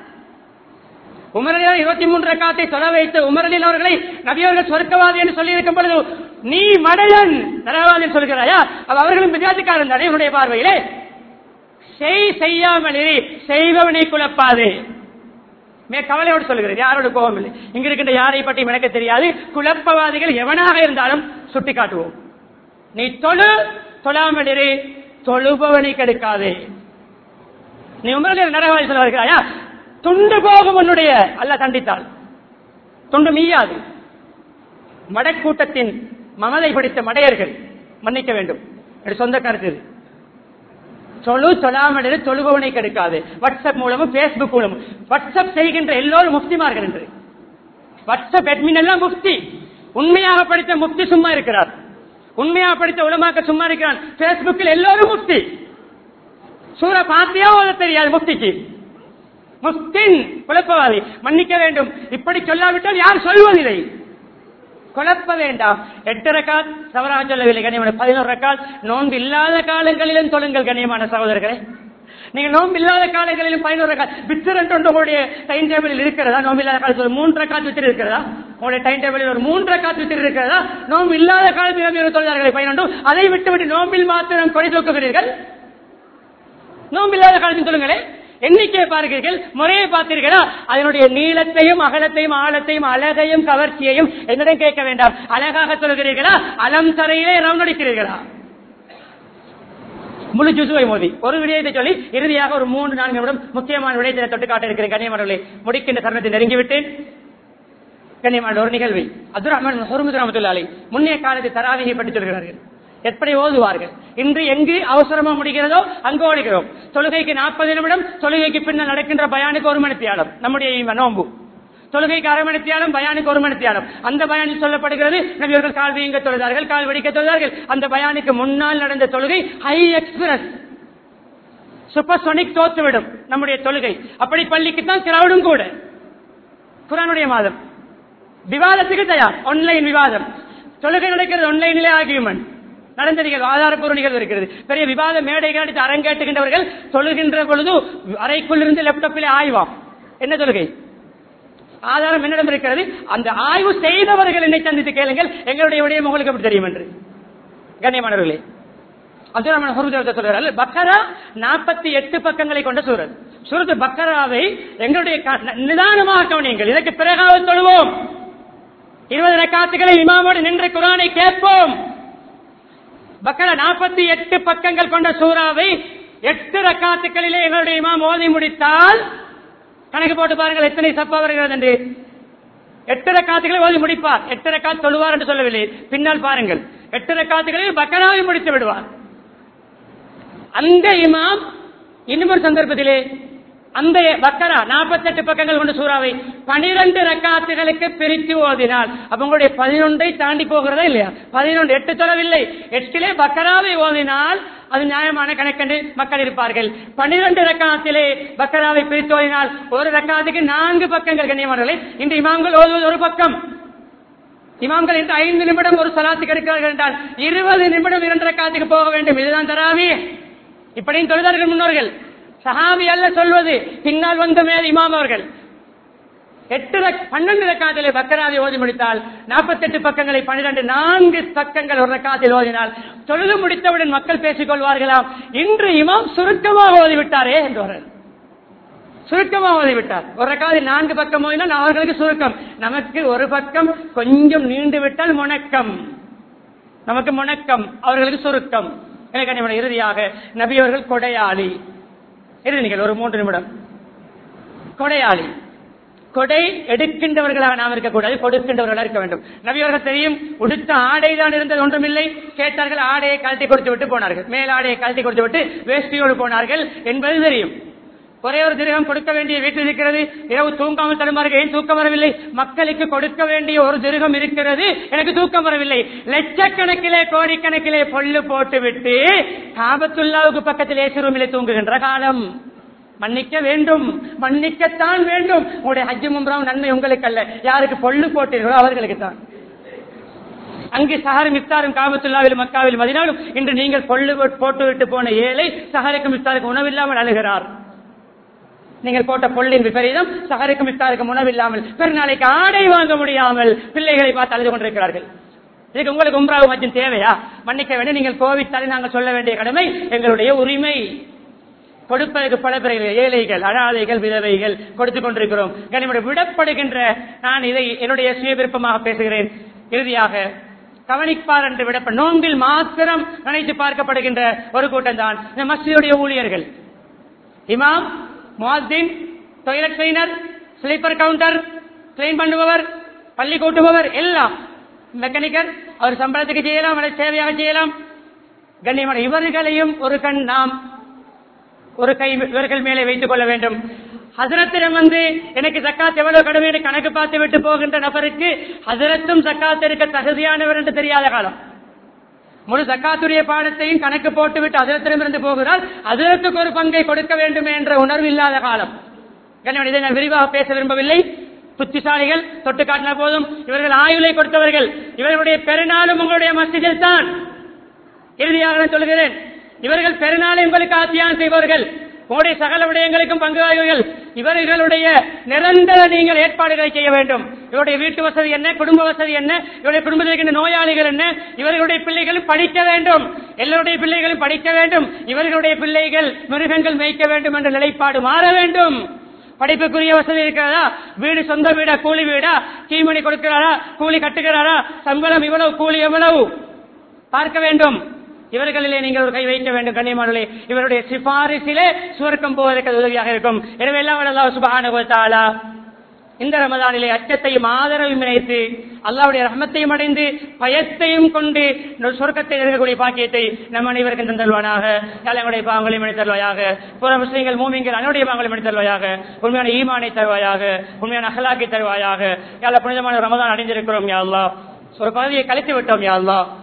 உமரலிலா இருபத்தி மூன்று ரக்காத்தை தொழ வைத்து உமரலில் அவர்களை நபியவர்கள் சொர்க்கவாதி என்று சொல்லி இருக்கும் பொழுது நீ மடையன் நரவாதி சொல்கிறாயா? அவர்களும் வித்தியாசக்காரன் தானே உன்னுடைய பார்வையிலே? செய் செய்யாமல் செய்பவனை குழப்பாதே. மே கவலையோடு சொல்கிறேன், யாரோட கோபம் இல்லை. இங்க இருக்கின்ற யாரை பற்றி எனக்கு தெரியாது. குழப்பவாதிகள் எவனாக இருந்தாலும் சுட்டி காட்டுவோம். நீ தொழு, தொழாமல் இரு, தொழுபவனை கெடுக்காதே. நீ உமரலில் நரவாதி சொல்ல வருகிறாயா? துண்டு போகும் உன்னுடைய அல்ல தண்டித்தால் துண்டு மீயாது. மடக்கூட்டத்தின் மமதை பிடித்த மடையர்கள் மன்னிக்க வேண்டும். சொந்த கருத்து. தொழு தொழாமல் தொழுபவனை கெடுக்காது. வாட்ஸ்அப் மூலமும் பேஸ்புக் மூலமும் வாட்ஸ்அப் செய்கின்ற எல்லோரும் முஃப்திமார்கள் என்று. வாட்ஸ்அப் அட்மின் எல்லாம் முஃப்தி. உண்மையாக படித்த முஃப்தி சும்மா இருக்கிறார். உண்மையாக படித்த உலமாக்க சும்மா இருக்கிறான். பேஸ்புக்கில் எல்லோரும் முஃப்தி. சூரா பாத்தியா ஓத தெரியாது முஃப்திக்கு. முஃப்தின் குழப்பவாதி. மன்னிக்க வேண்டும். இப்படி சொல்லாவிட்டால் யார் சொல்வதில்லை. குழப்ப வேண்டாம். எட்டு ரக்காத் தவறாக சொல்லவில்லை கண்ணியமான. பதினோரு ரக்காத் நோன்பு இல்லாத காலங்களிலும் தொழுங்கள் கண்ணியமான சகோதரர்களே. நீங்க நோன்பு இல்லாத காலங்களிலும் பதினோரு ரக்காத் வித்தர் என்று உங்களுடைய டைம் டேபிளில் இருக்கிறதா? நோன்பு இல்லாத காலத்தில் மூன்று ரக்காத் வித்தர் இருக்கிறதா? உங்களுடைய டைம் டேபிளில் ஒரு மூன்று ரக்காத் வித்தர் இருக்கிறதா? நோன்பு இல்லாத காலத்தில் தொழிலாளர்களை பதினொன்று அதை விட்டுவிட்டு நோம்பில் மாத்திரம் கொடை தூக்குகிறீர்கள். நோம்பில்லாத காலத்தில் சொல்லுங்களே. எண்ணிக்கை பார்க்கிறீர்கள், முறையை பார்த்தீர்களா? அதனுடைய நீளத்தையும் அகலத்தையும் ஆழத்தையும் அழகையும் கவர்ச்சியையும் என்னிடம் கேட்க வேண்டாம். அழகாக சொல்கிறீர்களா? அலம் தரையிலே ரவுண்ட் அடிக்கிறீர்களா? முழு ஜுசுவை மோதி ஒரு விடயத்தை சொல்லி இறுதியாக ஒரு மூன்று நான்கு நிமிடம் முக்கியமான விடயத்தை தொட்டு காட்ட இருக்கிறேன். கண்ணியமானவர்களே, முடிக்கின்ற தருணத்தை நெருங்கிவிட்டேன். கண்ணியமான ஒரு நிகழ்வை அப்துல் ரஹ்மான் ஹுர்முஸ் ரஹ்மத்துல்லாஹி அலைஹி முன்னைய காலத்தில் தராவீஹை பற்றி சொல்கிறார்கள். எப்படி ஓதுவார்கள்? இன்று எங்கு அவசரமா முடிகிறதோ அங்கு ஓடுகிறோம். தொழுகைக்கு நாற்பது நிமிடம், தொழுகைக்கு பின்னால் நடக்கின்ற பயானுக்கு ஒரு மணித்தியாலம். நம்முடைய நோம்பு தொழுகைக்கு அரை மணித்தியாலம், பயானுக்கு ஒரு மணித்தியாலம். அந்த பயானில் சொல்லப்படுகிறது நபியவர்கள் கால் வீங்க தொழுதார்கள், கால் வெடிக்க தொழுதார்கள். அந்த பயானுக்கு முன்னால் நடந்த தொழுகை ஹை எக்ஸ்பிரஸ். சூப்பர்சோனிக் தோத்துவிடும் நம்முடைய தொழுகை. அப்படி பள்ளிக்குத்தான் கிரௌடும் கூட. குர்ஆனுடைய மாதம் விவாதத்துக்கு தயார். ஆன்லைன் விவாதம், தொழுகை நடக்கிறது ஆன்லைனிலே ஆர்கியூமெண்ட் நடந்த நிகழ்வு, ஆதாரப்பூர்வ நிகழ்வு இருக்கிறது. பெரிய விவாத மேடைகள் அடித்து அரங்கேற்றுகின்றவர்கள் தொழுகின்ற பொழுது அறைக்குள் இருந்து லேப்டாப்பிலே ஆய்வாம். என்ன தொழுகை ஆதாரம் என்னிடம் இருக்கிறது, அந்த ஆய்வு செய்தவர்கள் என்னை சந்தித்து கேளுங்கள், எங்களுடைய விடயம் உங்களுக்கு எப்படி தெரியும் என்று. கண்ணியமானவர்களே, அப்துல் ரஹ்மான் ஹுருஜா சொல்றாரு, பக்கரா நாற்பத்தி எட்டு பக்கங்களை கொண்ட சூரத். சூரத் பக்கராவை எங்களுடைய நிதானமாக கவனியுங்கள். இதற்கு பிறகாவது தொழுவோம். இருபது ரக்காத்துகளை இமாமோடு நின்று குர்ஆனை கேட்போம். பக்கரா நாற்பத்தி எட்டு பக்கங்கள் கொண்ட சூறாவை எட்டு ரக்காத்துக்களிலே எங்களுடைய இமாம் ஓதி முடித்தால் கணக்கு போட்டு பாருங்கள் எத்தனை சப்பா வருகிறது என்று. எட்டு ரக்காத்துக்களை ஓதி முடிப்பார். எட்டு ரக்காத் தொழுவார் என்று சொல்லவில்லை, பின்னால் பாருங்கள். எட்டு ரக்காத்துக்களில் பக்கராவை முடித்து விடுவார். அந்த இமாம் இன்னொரு சந்தர்ப்பத்திலே அந்த பக்கரா நாற்பத்தி எட்டு பக்கங்கள் கொண்ட சூறாவை பனிரெண்டு ரக்காத்துகளுக்கு பிரித்து ஓதினால் அப்ப உங்களுடைய பதினொன்றை தாண்டி போகிறதா இல்லையா? பதினொன்று எட்டு சொல்லவில்லை, எட்டிலே பக்கராவை ஓதினால் அது நியாயமான கணக்கென்று மக்கள் இருப்பார்கள். பனிரெண்டு ரக்காத்திலே பக்கராவை பிரித்து ஓதினால் ஒரு ரக்காத்துக்கு நான்கு பக்கங்கள். கண்ணியமானவர்களே, இந்த இமாம்கள் ஓதுவது ஒரு பக்கம். இமாம்கள் இன்று ஐந்து நிமிடம் ஒரு சலாத்துக்கு எடுக்கிறார்கள் என்றால் இருபது நிமிடம் இரண்டு ரக்காத்துக்கு போக வேண்டும். இதுதான் தராவி. இப்படியும் தொழுதார்கள் முன்னோர்கள். சஹாபி அல்ல சொல்வது, பின்னால் வந்த மேல் இமாம் அவர்கள். எட்டு பன்னெண்டு ரக்காத்திலே பக்கராவை ஓதி முடித்தால் நாற்பத்தி எட்டு பக்கங்களை பன்னிரண்டு நான்கு பக்கங்கள் ஒரு ரக்காத்தில் ஓதினால் தொழுது முடித்தவுடன் மக்கள் பேசிக் கொள்வார்களாம், இன்று இமாம் சுருக்கமாக ஓதிவிட்டாரே என்றார்கள். சுருக்கமாக ஓதிவிட்டார். ஒரு ரக்காத்தில் நான்கு பக்கம் ஓதினால் அவர்களுக்கு சுருக்கம், நமக்கு ஒரு பக்கம் கொஞ்சம் நீண்டு விட்டால் முணக்கம், நமக்கு முணக்கம், அவர்களுக்கு சுருக்கம். எனக்கு இறுதியாக நபி அவர்கள் கொடையாளி. இறுதிகள் ஒரு மூன்று நிமிடம். கொடையாளி, கொடை எடுக்கின்றவர்களாக நாம் இருக்கக்கூடாது, கொடுக்கின்றவர்களாக இருக்க வேண்டும். நபி அவர்கள் தெரியும், உடுத்த ஆடை தான் இருந்தது, ஒன்றுமில்லை. கேட்டார்கள், ஆடையை கழட்டி கொடுத்து விட்டு போனார்கள். மேல் ஆடையை கழட்டி கொடுத்து விட்டு வேஷ்டியோடு போனார்கள் என்பது தெரியும். ஒரே ஒரு திரகம் கொடுக்க வேண்டிய வீட்டில் இருக்கிறது. இரவு தூங்காமல் தடுமாறுகள், ஏன் தூக்கம் வரவில்லை? மக்களுக்கு கொடுக்க வேண்டிய ஒரு திரகம் இருக்கிறது, எனக்கு தூக்கம் வரவில்லை. லட்சக்கணக்கிலே கோடிக்கணக்கிலே பொல்லு போட்டு விட்டு காபத்துல்லாவுக்கு பக்கத்தில் ஏசி ரூமிலே தூங்குகின்ற காலம். மன்னிக்க வேண்டும், மன்னிக்கத்தான் வேண்டும். உங்களுடைய ஹஜ் உம்ராவும் நன்மை உங்களுக்கு அல்ல, யாருக்கு பொல்லு போட்டீர்களோ அவர்களுக்கு தான். அங்கு சஹரும் இஃப்தாரும் காபத்துல்லாவில் மக்காவில் மதினாலும் இன்று நீங்கள் பொல்லு போட்டு விட்டு போன ஏழை சஹருக்கும் இஃப்தாருக்கும் உணவில்லாமல் அழுகிறார். நீங்கள் போட்ட பொல்லின் விபரீதம், சஹருக்கும் இஃப்தாருக்கும் உணவில்லாமல், பெருநாளைக்கு ஆடை வாங்க முடியாமல் பிள்ளைகளை பார்த்து அழுது கொண்டிருக்கிறார்கள். இதுக்கு உங்களுக்கு உம்ராவும் ஹஜ்ஜும் தேவையா? மன்னிக்க வேண்டும், நீங்கள் கோவித்தாலே நாங்கள் சொல்ல வேண்டிய கடமை, எங்களுடைய உரிமை. கொடுப்பதற்கு பல பிறகு ஏழைகள், அனாதைகள், விதவைகள் கொடுத்துக் கொண்டிருக்கிறோம். கனிமொழி விடப்படுகின்ற, நான் இதை என்னுடைய சுய விருப்பமாக பேசுகிறேன். இறுதியாக கவனிப்பார் என்று விடப்ப நோன்பில் மாத்திரம் நினைத்து பார்க்கப்படுகின்ற ஒரு கூட்டம் தான் இந்த மஸ்ஜிதுடைய ஊழியர்கள். இமாம், முஅத்தின், toilet cleaner, sleeper counter, clean பண்ணுபவர், பள்ளி கூட்டுபவர், எல்லாம் மெக்கானிக்கர். அவர் சம்பளத்துக்கு செய்யலாம், அதை சேவையாக செய்யலாம். கண்ணியமான இவர்களையும் ஒரு கண் நாம் ஒரு கை இவர்கள் மேலே வைத்துக் கொள்ள வேண்டும். ஹசரத்திடம் வந்து எனக்கு ஜக்காத் எவ்வளவு கடமை என்று கணக்கு பார்த்து விட்டு போகின்ற நபருக்கு ஹசரத்தும் ஜக்காத் இருக்க தகுதியானவர் என்று தெரியாத காலம். முழு ஜக்காத்துடைய பாடத்தையும் கணக்கு போட்டு விட்டு ஹசரத்திடமிருந்து போகிறால் ஹசரத்துக்கு ஒரு பங்கை கொடுக்க வேண்டும் என்ற உணர்வு இல்லாத காலம். இதை நான் விரிவாக பேச விரும்பவில்லை. புத்திசாலிகள் தொட்டு காட்டின போதும், இவர்கள் ஆயுளை கொடுத்தவர்கள். இவர்களுடைய பெருநாளும் உங்களுடைய மஸ்ஜிதில் தான். இறுதியாக நான் சொல்கிறேன், இவர்கள் பெருநாளை உங்களுக்கு ஆத்தியானம் செய்வார்கள், உங்களுடைய சகல விடயங்களுக்கும் பங்குவார்கள். இவர்களுடைய நிரந்தர நீங்கள் ஏற்பாடுகளை செய்ய வேண்டும். இவருடைய வீட்டு வசதி என்ன, குடும்ப வசதி என்ன, இவருடைய குடும்பத்தில் இருக்கின்ற நோயாளிகள் என்ன, இவர்களுடைய பிள்ளைகளும் படிக்க வேண்டும், எல்லோருடைய பிள்ளைகளும் படிக்க வேண்டும். இவர்களுடைய பிள்ளைகள் மிருகங்கள் மேய்க்க வேண்டும் என்ற நிலைப்பாடு மாற வேண்டும். படிப்புக்குரிய வசதி இருக்கிறதா? வீடு சொந்த வீடா, கூலி வீடா, கீமணி கொடுக்கிறாரா, கூலி கட்டுகிறாரா, சம்பளம் இவ்வளவு, கூலி எவ்வளவு பார்க்க வேண்டும். இவர்களிலே நீங்கள் ஒரு கை வைக்க வேண்டும். கண்ணியமானவர்களே, இவருடைய சிபாரிசிலே சுவர்க்கம் போவதற்கு உதவியாக இருக்கும். எனவே எல்லாம் அல்லாஹ் சுப்ஹானஹு வ தஆலா இந்த ரமதானிலே அச்சத்தையும் ஆதரவையும் இணைத்து அல்லாஹ்வுடைய ரஹ்மத்தையும் அடைந்து பயத்தையும் கொண்டு சொர்க்கத்தை நெருங்கக்கூடிய பாக்கியத்தை நம் அனைவருக்கும் தந்தல்வானாக. எங்களுடைய பாவங்களையும் மன்னித்து தருவாயாக. புற முஸ்லிம்கள் மூமின்கள் அனைவருடைய பாவங்களையும் மன்னித்து தருவாயாக. உண்மையான ஈமானை தருவாயாக, உண்மையான அஹ்லாக்கை தருவாயாக. யா அல்லாஹ், புனிதமான ரமதான் அடைந்திருக்கிறோம் யா அல்லாஹ், ஒரு பகுதியை கழித்து விட்டோம் யா அல்லாஹ்.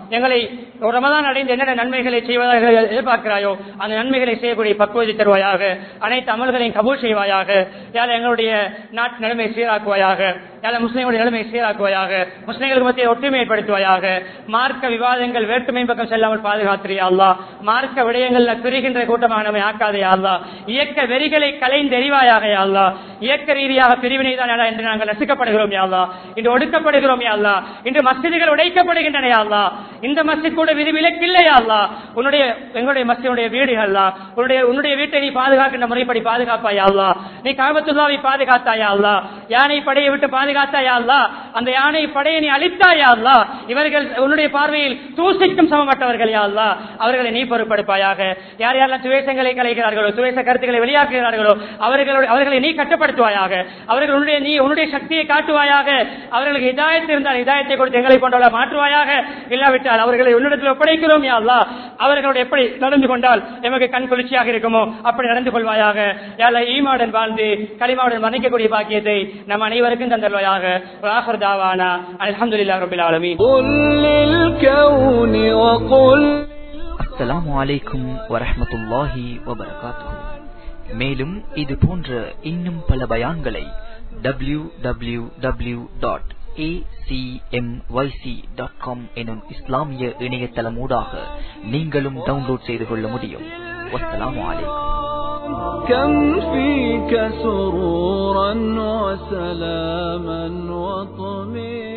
எங்களை ரமதான் அடைந்து என்னென்ன நன்மைகளை செய்வதாக எதிர்பார்க்கிறாயோ அந்த நன்மைகளை செய்யக்கூடிய பக்குவத்தை தருவாயாக. அனைத்து அமல்களையும் கபூல் செய்வாயாக. யார் எங்களுடைய நாட்டு நிலைமை சீராக்குவாயாக. யார் முஸ்லிம்களுடைய நிலைமை சீராக்குவாயாக. முஸ்லிம்களுக்கு மத்திய ஒற்றுமை ஏற்படுத்துவாயாக. மார்க்க விவாதங்கள் வேற்றுமை பக்கம் செல்லாமல் பாதுகாத்திரியா அல்லா. மார்க்க விடயங்கள் பிரிகின்ற கூட்டமாக நம்மை ஆக்காதே அல்லா. இயக்க வெறிகளை கலைந்தெறிவாயாக அல்லா. இயக்க ரீதியாக பிரிவினை தான் என்று நாங்கள் ரசிக்கப்படுகிறோம் யாழ்லா. இன்று ஒடுக்கப்படுகிறோம் யாழ்லா. இன்று மஸ்ஜிதுகள் உடைக்கப்படுகின்றன யாழ்லா. இந்த மஸ்ஜித் கூட விதி விலக்கில்லை யாழ்லா. உன்னுடைய எங்களுடைய மஸ்ஜிதுடைய வீடுகள்லா உன்னுடைய உன்னுடைய வீட்டை நீ பாதுகாக்கின்ற முறைப்படி பாதுகாப்பாயா அல்லா. நீ காபத்துல்லாவை பாதுகாத்தாயா அல்லா. யானை படையை விட்டு பாதுகாத்தாயா அல்லா. அந்த யானை படையை நீ அழித்தாயா அல்லா. இவர்கள் உன்னுடைய பார்வையில் தூசிக்கும் சமப்பட்டவர்கள் யா அல்லா. அவர்களை நீ பொறுப்படுப்பாயாக. யார் யாரெல்லாம் துவேஷங்களை கலைகிறார்களோ துவேஷ கருத்துக்களை வெளியாக்குகிறார்களோ அவர்களுடைய அவர்களை நீ கட்டுப்படுத்துவாயாக. அவர்கள் உன்னுடைய நீ உன்னுடைய சக்தியை காட்டுவாயாக. அவர்களுக்கு ஹிதாயத் இருந்தால் ஹிதாயத்தை கொடுத்து எங்களை கொண்டவள மாற்றுவாயாக. இல்லாவிட்டால் அவர்களை உன்னிடத்தில் ஒப்படைக்கிறோம் யா அல்லாஹ். அவர்களோடு எப்படி நடந்து கொண்டால் எமக்கு கண் குளிர்ச்சியாக இருக்குமோ அப்படி நடந்து கொள்வாயாக. யா அல்லாஹ் ஈமாவுடன் வாழ்ந்து கலிமாவுடன் மன்னிக்கக்கூடிய பாக்கியத்தை நம் அனைவருக்கும் தந்தல்வாயாக. ஆகிர் தாவானா அல்ஹம்துலில்லாஹி ரப்பில் ஆலமீன். அஸ்ஸலாமு அலைக்கும் வரஹ்மத்துல்லாஹி வபரகாத்துஹு. மேலும் இது போன்ற இன்னும் பல பயான்களை W W W dot A C M Y C dot com எனும் இஸ்லாமிய இணையதளம் ஊடாக நீங்களும் டவுன்லோட் செய்து கொள்ள முடியும். வஸ்ஸலாமு அலைக்கும். كم فيك سرورا وسلاما وطمئنا